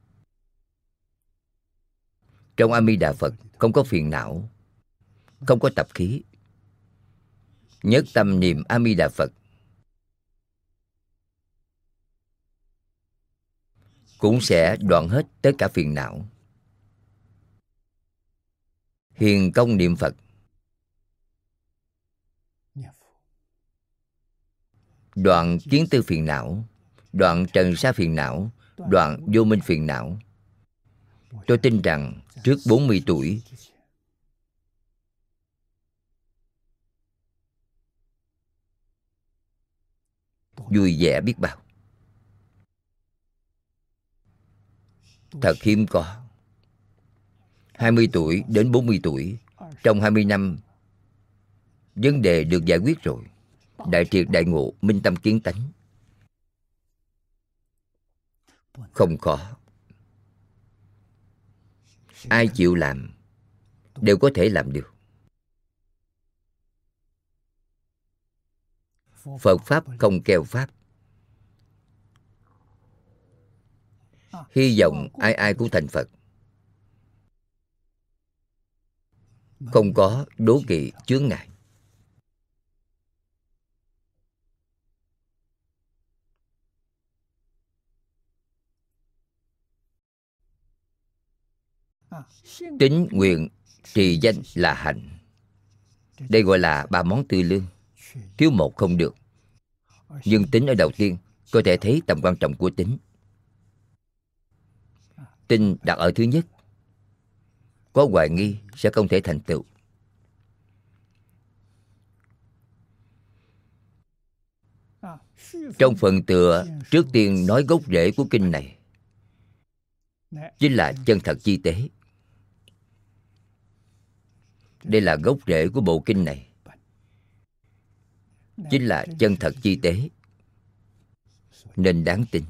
Trong A Di Đà Phật không có phiền não, không có tập khí. Nhất tâm niệm A Di Đà Phật cũng sẽ đoạn hết tất cả phiền não. Hiền công niệm Phật, đoạn kiến tư phiền não, đoạn trần sa phiền não, đoạn vô minh phiền não. Tôi tin rằng trước 40 tuổi vui vẻ biết bao. Thật hiếm có. 20 tuổi đến 40 tuổi, trong 20 năm vấn đề được giải quyết rồi. Đại triệt đại ngộ, minh tâm kiến tánh. Không khó. Ai chịu làm đều có thể làm được. Phật Pháp không keo Pháp. Hy vọng ai ai cũng thành Phật. Không có đố kỵ chướng ngại. tín nguyện trì danh là hạnh. Đây gọi là ba món tư lương, thiếu một không được. Nhưng tín ở đầu tiên, có thể thấy tầm quan trọng của tín. Tin đặt ở thứ nhất, có hoài nghi sẽ không thể thành tựu. Trong phần tựa trước tiên nói gốc rễ của kinh này chính là chân thật chi tế. Đây là gốc rễ của bộ kinh này, chính là chân thật chi tế, nên đáng tin.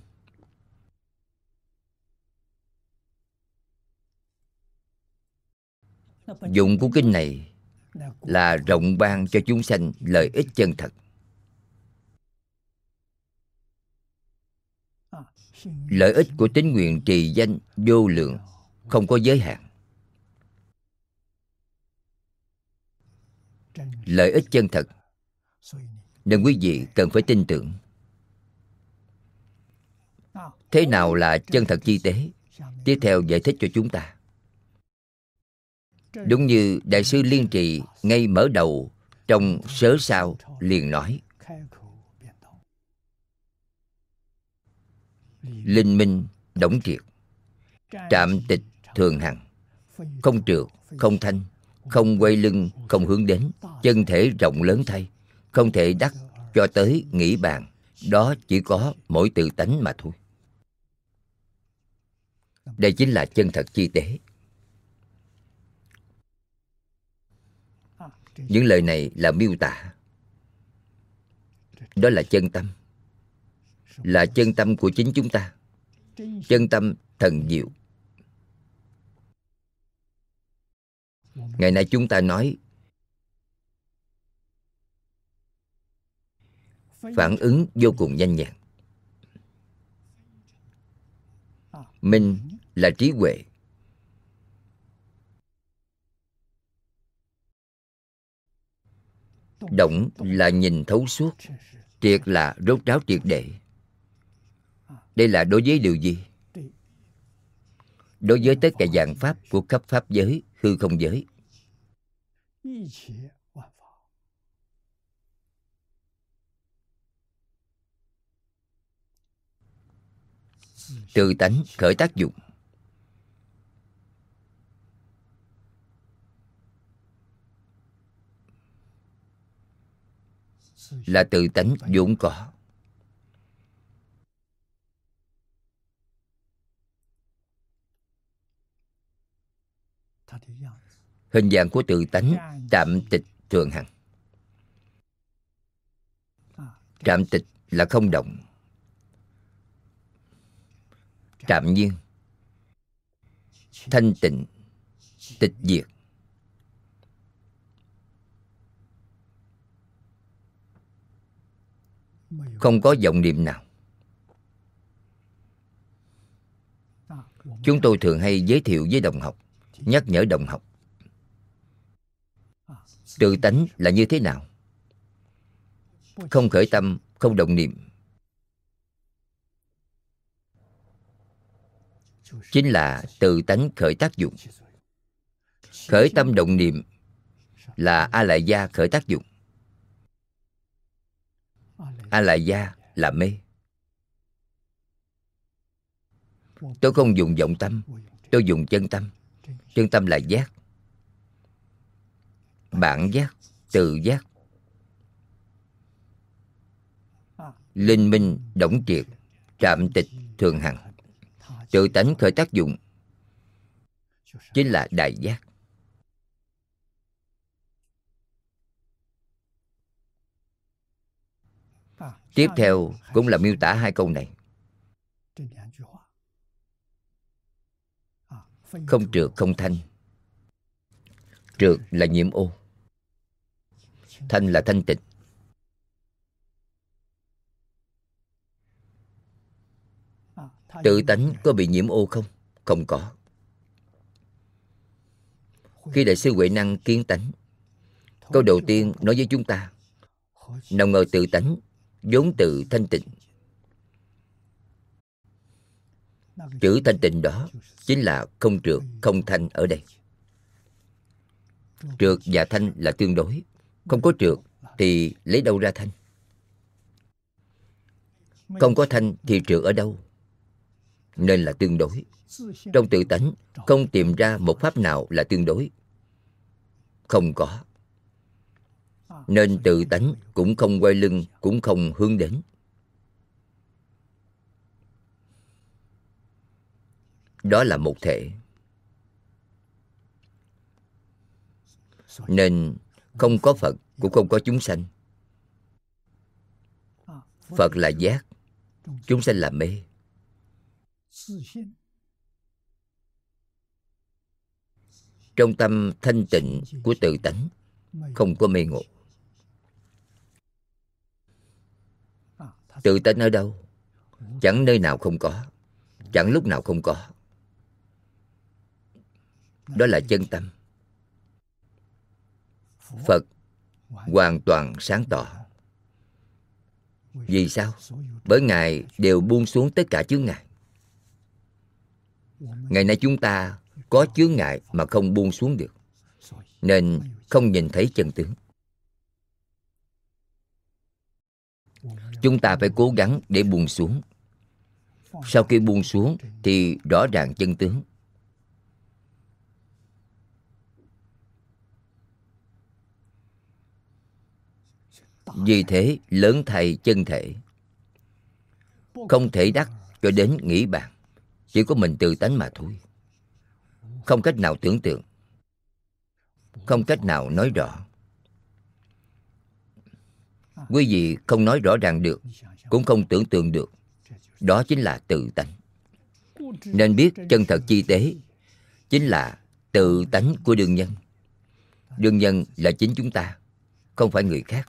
Dụng của kinh này là rộng ban cho chúng sanh lợi ích chân thật. Lợi ích của tín nguyện trì danh vô lượng, không có giới hạn. Lợi ích chân thật, nên quý vị cần phải tin tưởng. Thế nào là chân thật chi tế? Tiếp theo giải thích cho chúng ta. Đúng như Đại sư Liên Trì ngay mở đầu trong Sớ Sao liền nói: linh minh đổng triệt, trạm tịch thường hằng, không trượt, không thanh, không quay lưng, không hướng đến, chân thể rộng lớn thay, không thể đắc cho tới nghĩ bàn. Đó chỉ có mỗi tự tánh mà thôi. Đây chính là chân thật chi tế. Những lời này là miêu tả. Đó là chân tâm, là chân tâm của chính chúng ta, chân tâm thần diệu. Ngày nay chúng ta nói phản ứng vô cùng nhanh nhẹn. Minh là trí huệ, động là nhìn thấu suốt, triệt là rốt ráo triệt để. Đây là đối với điều gì? Đối với tất cả dạng pháp của khắp pháp giới, hư không giới. Tự tánh khởi tác dụng. Là tự tánh vốn có. Hình dạng của tự tánh trạm tịch thường hằng. Trạm tịch là không động, trạm nhiên, thanh tịnh, tịch diệt. Không có vọng niệm nào. Chúng tôi thường hay giới thiệu với đồng học, nhắc nhở đồng học, tự tánh là như thế nào? Không khởi tâm, không động niệm, chính là tự tánh khởi tác dụng. Khởi tâm động niệm là A Lại Gia khởi tác dụng. A Lại Gia là mê. Tôi không dùng vọng tâm, tôi dùng chân tâm. Chân tâm là giác, bản giác, tự giác. Linh minh đổng triệt, trạm tịch thường hằng. Tự tánh khởi tác dụng chính là đại giác. Tiếp theo cũng là miêu tả hai câu này. Không trượt, không thanh. Trượt là nhiễm ô, thanh là thanh tịnh. Tự tánh có bị nhiễm ô không? Không có. Khi Đại sư Huệ Năng kiến tánh, câu đầu tiên nói với chúng ta, nào ngờ tự tánh vốn tự thanh tịnh. Chữ thanh tịnh đó chính là không trượt, không thanh ở đây. Trượt và thanh là tương đối. Không có trượt thì lấy đâu ra thanh? Không có thanh thì trượt ở đâu? Nên là tương đối. Trong tự tánh không tìm ra một pháp nào là tương đối. Không có. Nên tự tánh cũng không quay lưng, cũng không hướng đến. Đó là một thể. Nên không có Phật, cũng không có chúng sanh. Phật là giác, chúng sanh là mê. Trong tâm thanh tịnh của tự tánh không có mê ngộ. Tự tánh ở đâu? Chẳng nơi nào không có, chẳng lúc nào không có. Đó là chân tâm. Phật hoàn toàn sáng tỏ. Vì sao? Bởi Ngài đều buông xuống tất cả chướng ngại. Ngày nay chúng ta có chướng ngại mà không buông xuống được, nên không nhìn thấy chân tướng. Chúng ta phải cố gắng để buông xuống. Sau khi buông xuống thì rõ ràng chân tướng. Vì thế lớn thầy chân thể. Không thể đắc cho đến nghĩ bàn. Chỉ có mình tự tánh mà thôi. Không cách nào tưởng tượng, không cách nào nói rõ. Quý vị không nói rõ ràng được, cũng không tưởng tượng được. Đó chính là tự tánh. Nên biết chân thật chi tế chính là tự tánh của đương nhân. Đương nhân là chính chúng ta, không phải người khác.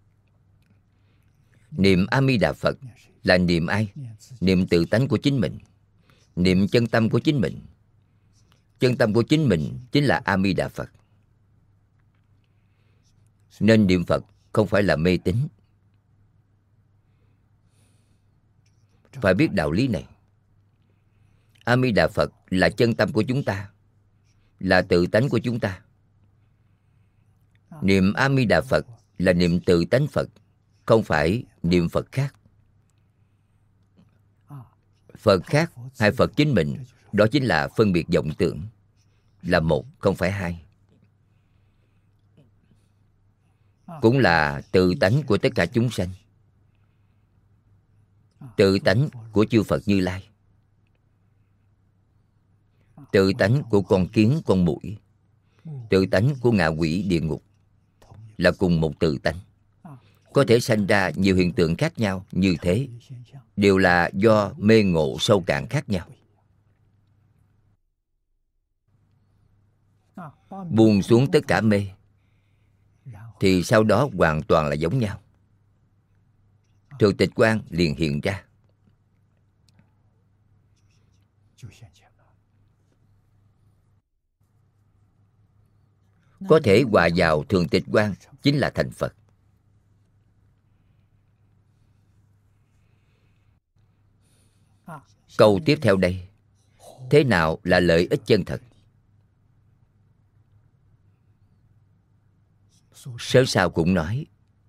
Niệm A Di Đà Phật là niệm ai? Niệm tự tánh của chính mình, niệm chân tâm của chính mình. Chân tâm của chính mình chính là A Di Đà Phật. Nên niệm Phật không phải là mê tín. Phải biết đạo lý này. A Di Đà Phật là chân tâm của chúng ta, là tự tánh của chúng ta. Niệm A Di Đà Phật là niệm tự tánh Phật, không phải niệm Phật khác. Phật khác hay Phật chính mình, đó chính là phân biệt vọng tưởng. Là một, không phải hai. Cũng là tự tánh của tất cả chúng sanh. Tự tánh của chư Phật Như Lai. Tự tánh của con kiến, con muỗi. Tự tánh của ngạ quỷ địa ngục. Là cùng một tự tánh. Có thể sanh ra nhiều hiện tượng khác nhau như thế, đều là do mê ngộ sâu cạn khác nhau. Buông xuống tất cả mê, thì sau đó hoàn toàn là giống nhau. Thường tịch quang liền hiện ra. Có thể hòa vào thường tịch quang chính là thành Phật. Câu tiếp theo đây: thế nào là lợi ích chân thật? Sớ sao cũng nói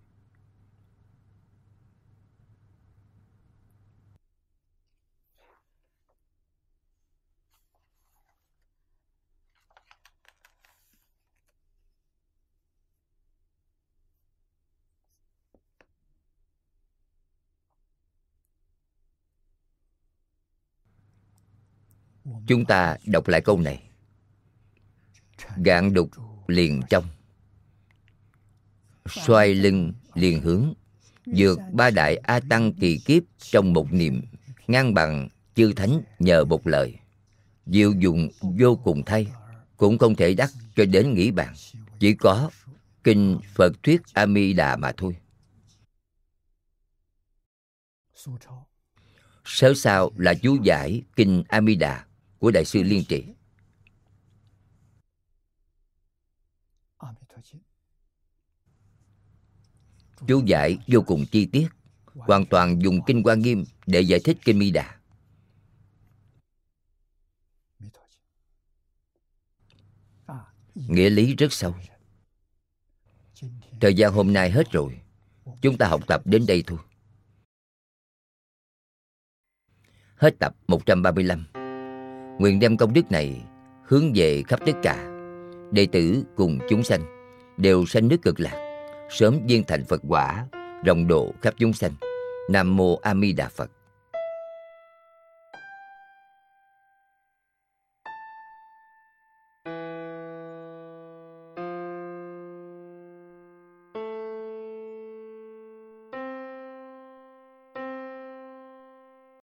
chúng ta đọc lại câu này: gạn đục liền trong, xoay lưng liền hướng, vượt ba đại A Tăng kỳ kiếp trong một niệm, ngang bằng chư thánh nhờ một lời, diệu dụng vô cùng thay, cũng không thể đắc cho đến nghĩ bàn. Chỉ có kinh Phật thuyết A Di Đà mà thôi. Sớ sao là chú giải kinh A Di Đà của Đại sư Liên Trì. Chú giải vô cùng chi tiết, hoàn toàn dùng kinh Hoa Nghiêm để giải thích kinh Mi Đà. nghĩa lý rất sâu. Thời gian hôm nay hết rồi, chúng ta học tập đến đây thôi. Hết tập 135. Nguyện đem công đức này hướng về khắp tất cả đệ tử cùng chúng sanh, đều sanh nước Cực Lạc, sớm viên thành Phật quả, rộng độ khắp chúng sanh. Nam mô A Di Đà Phật.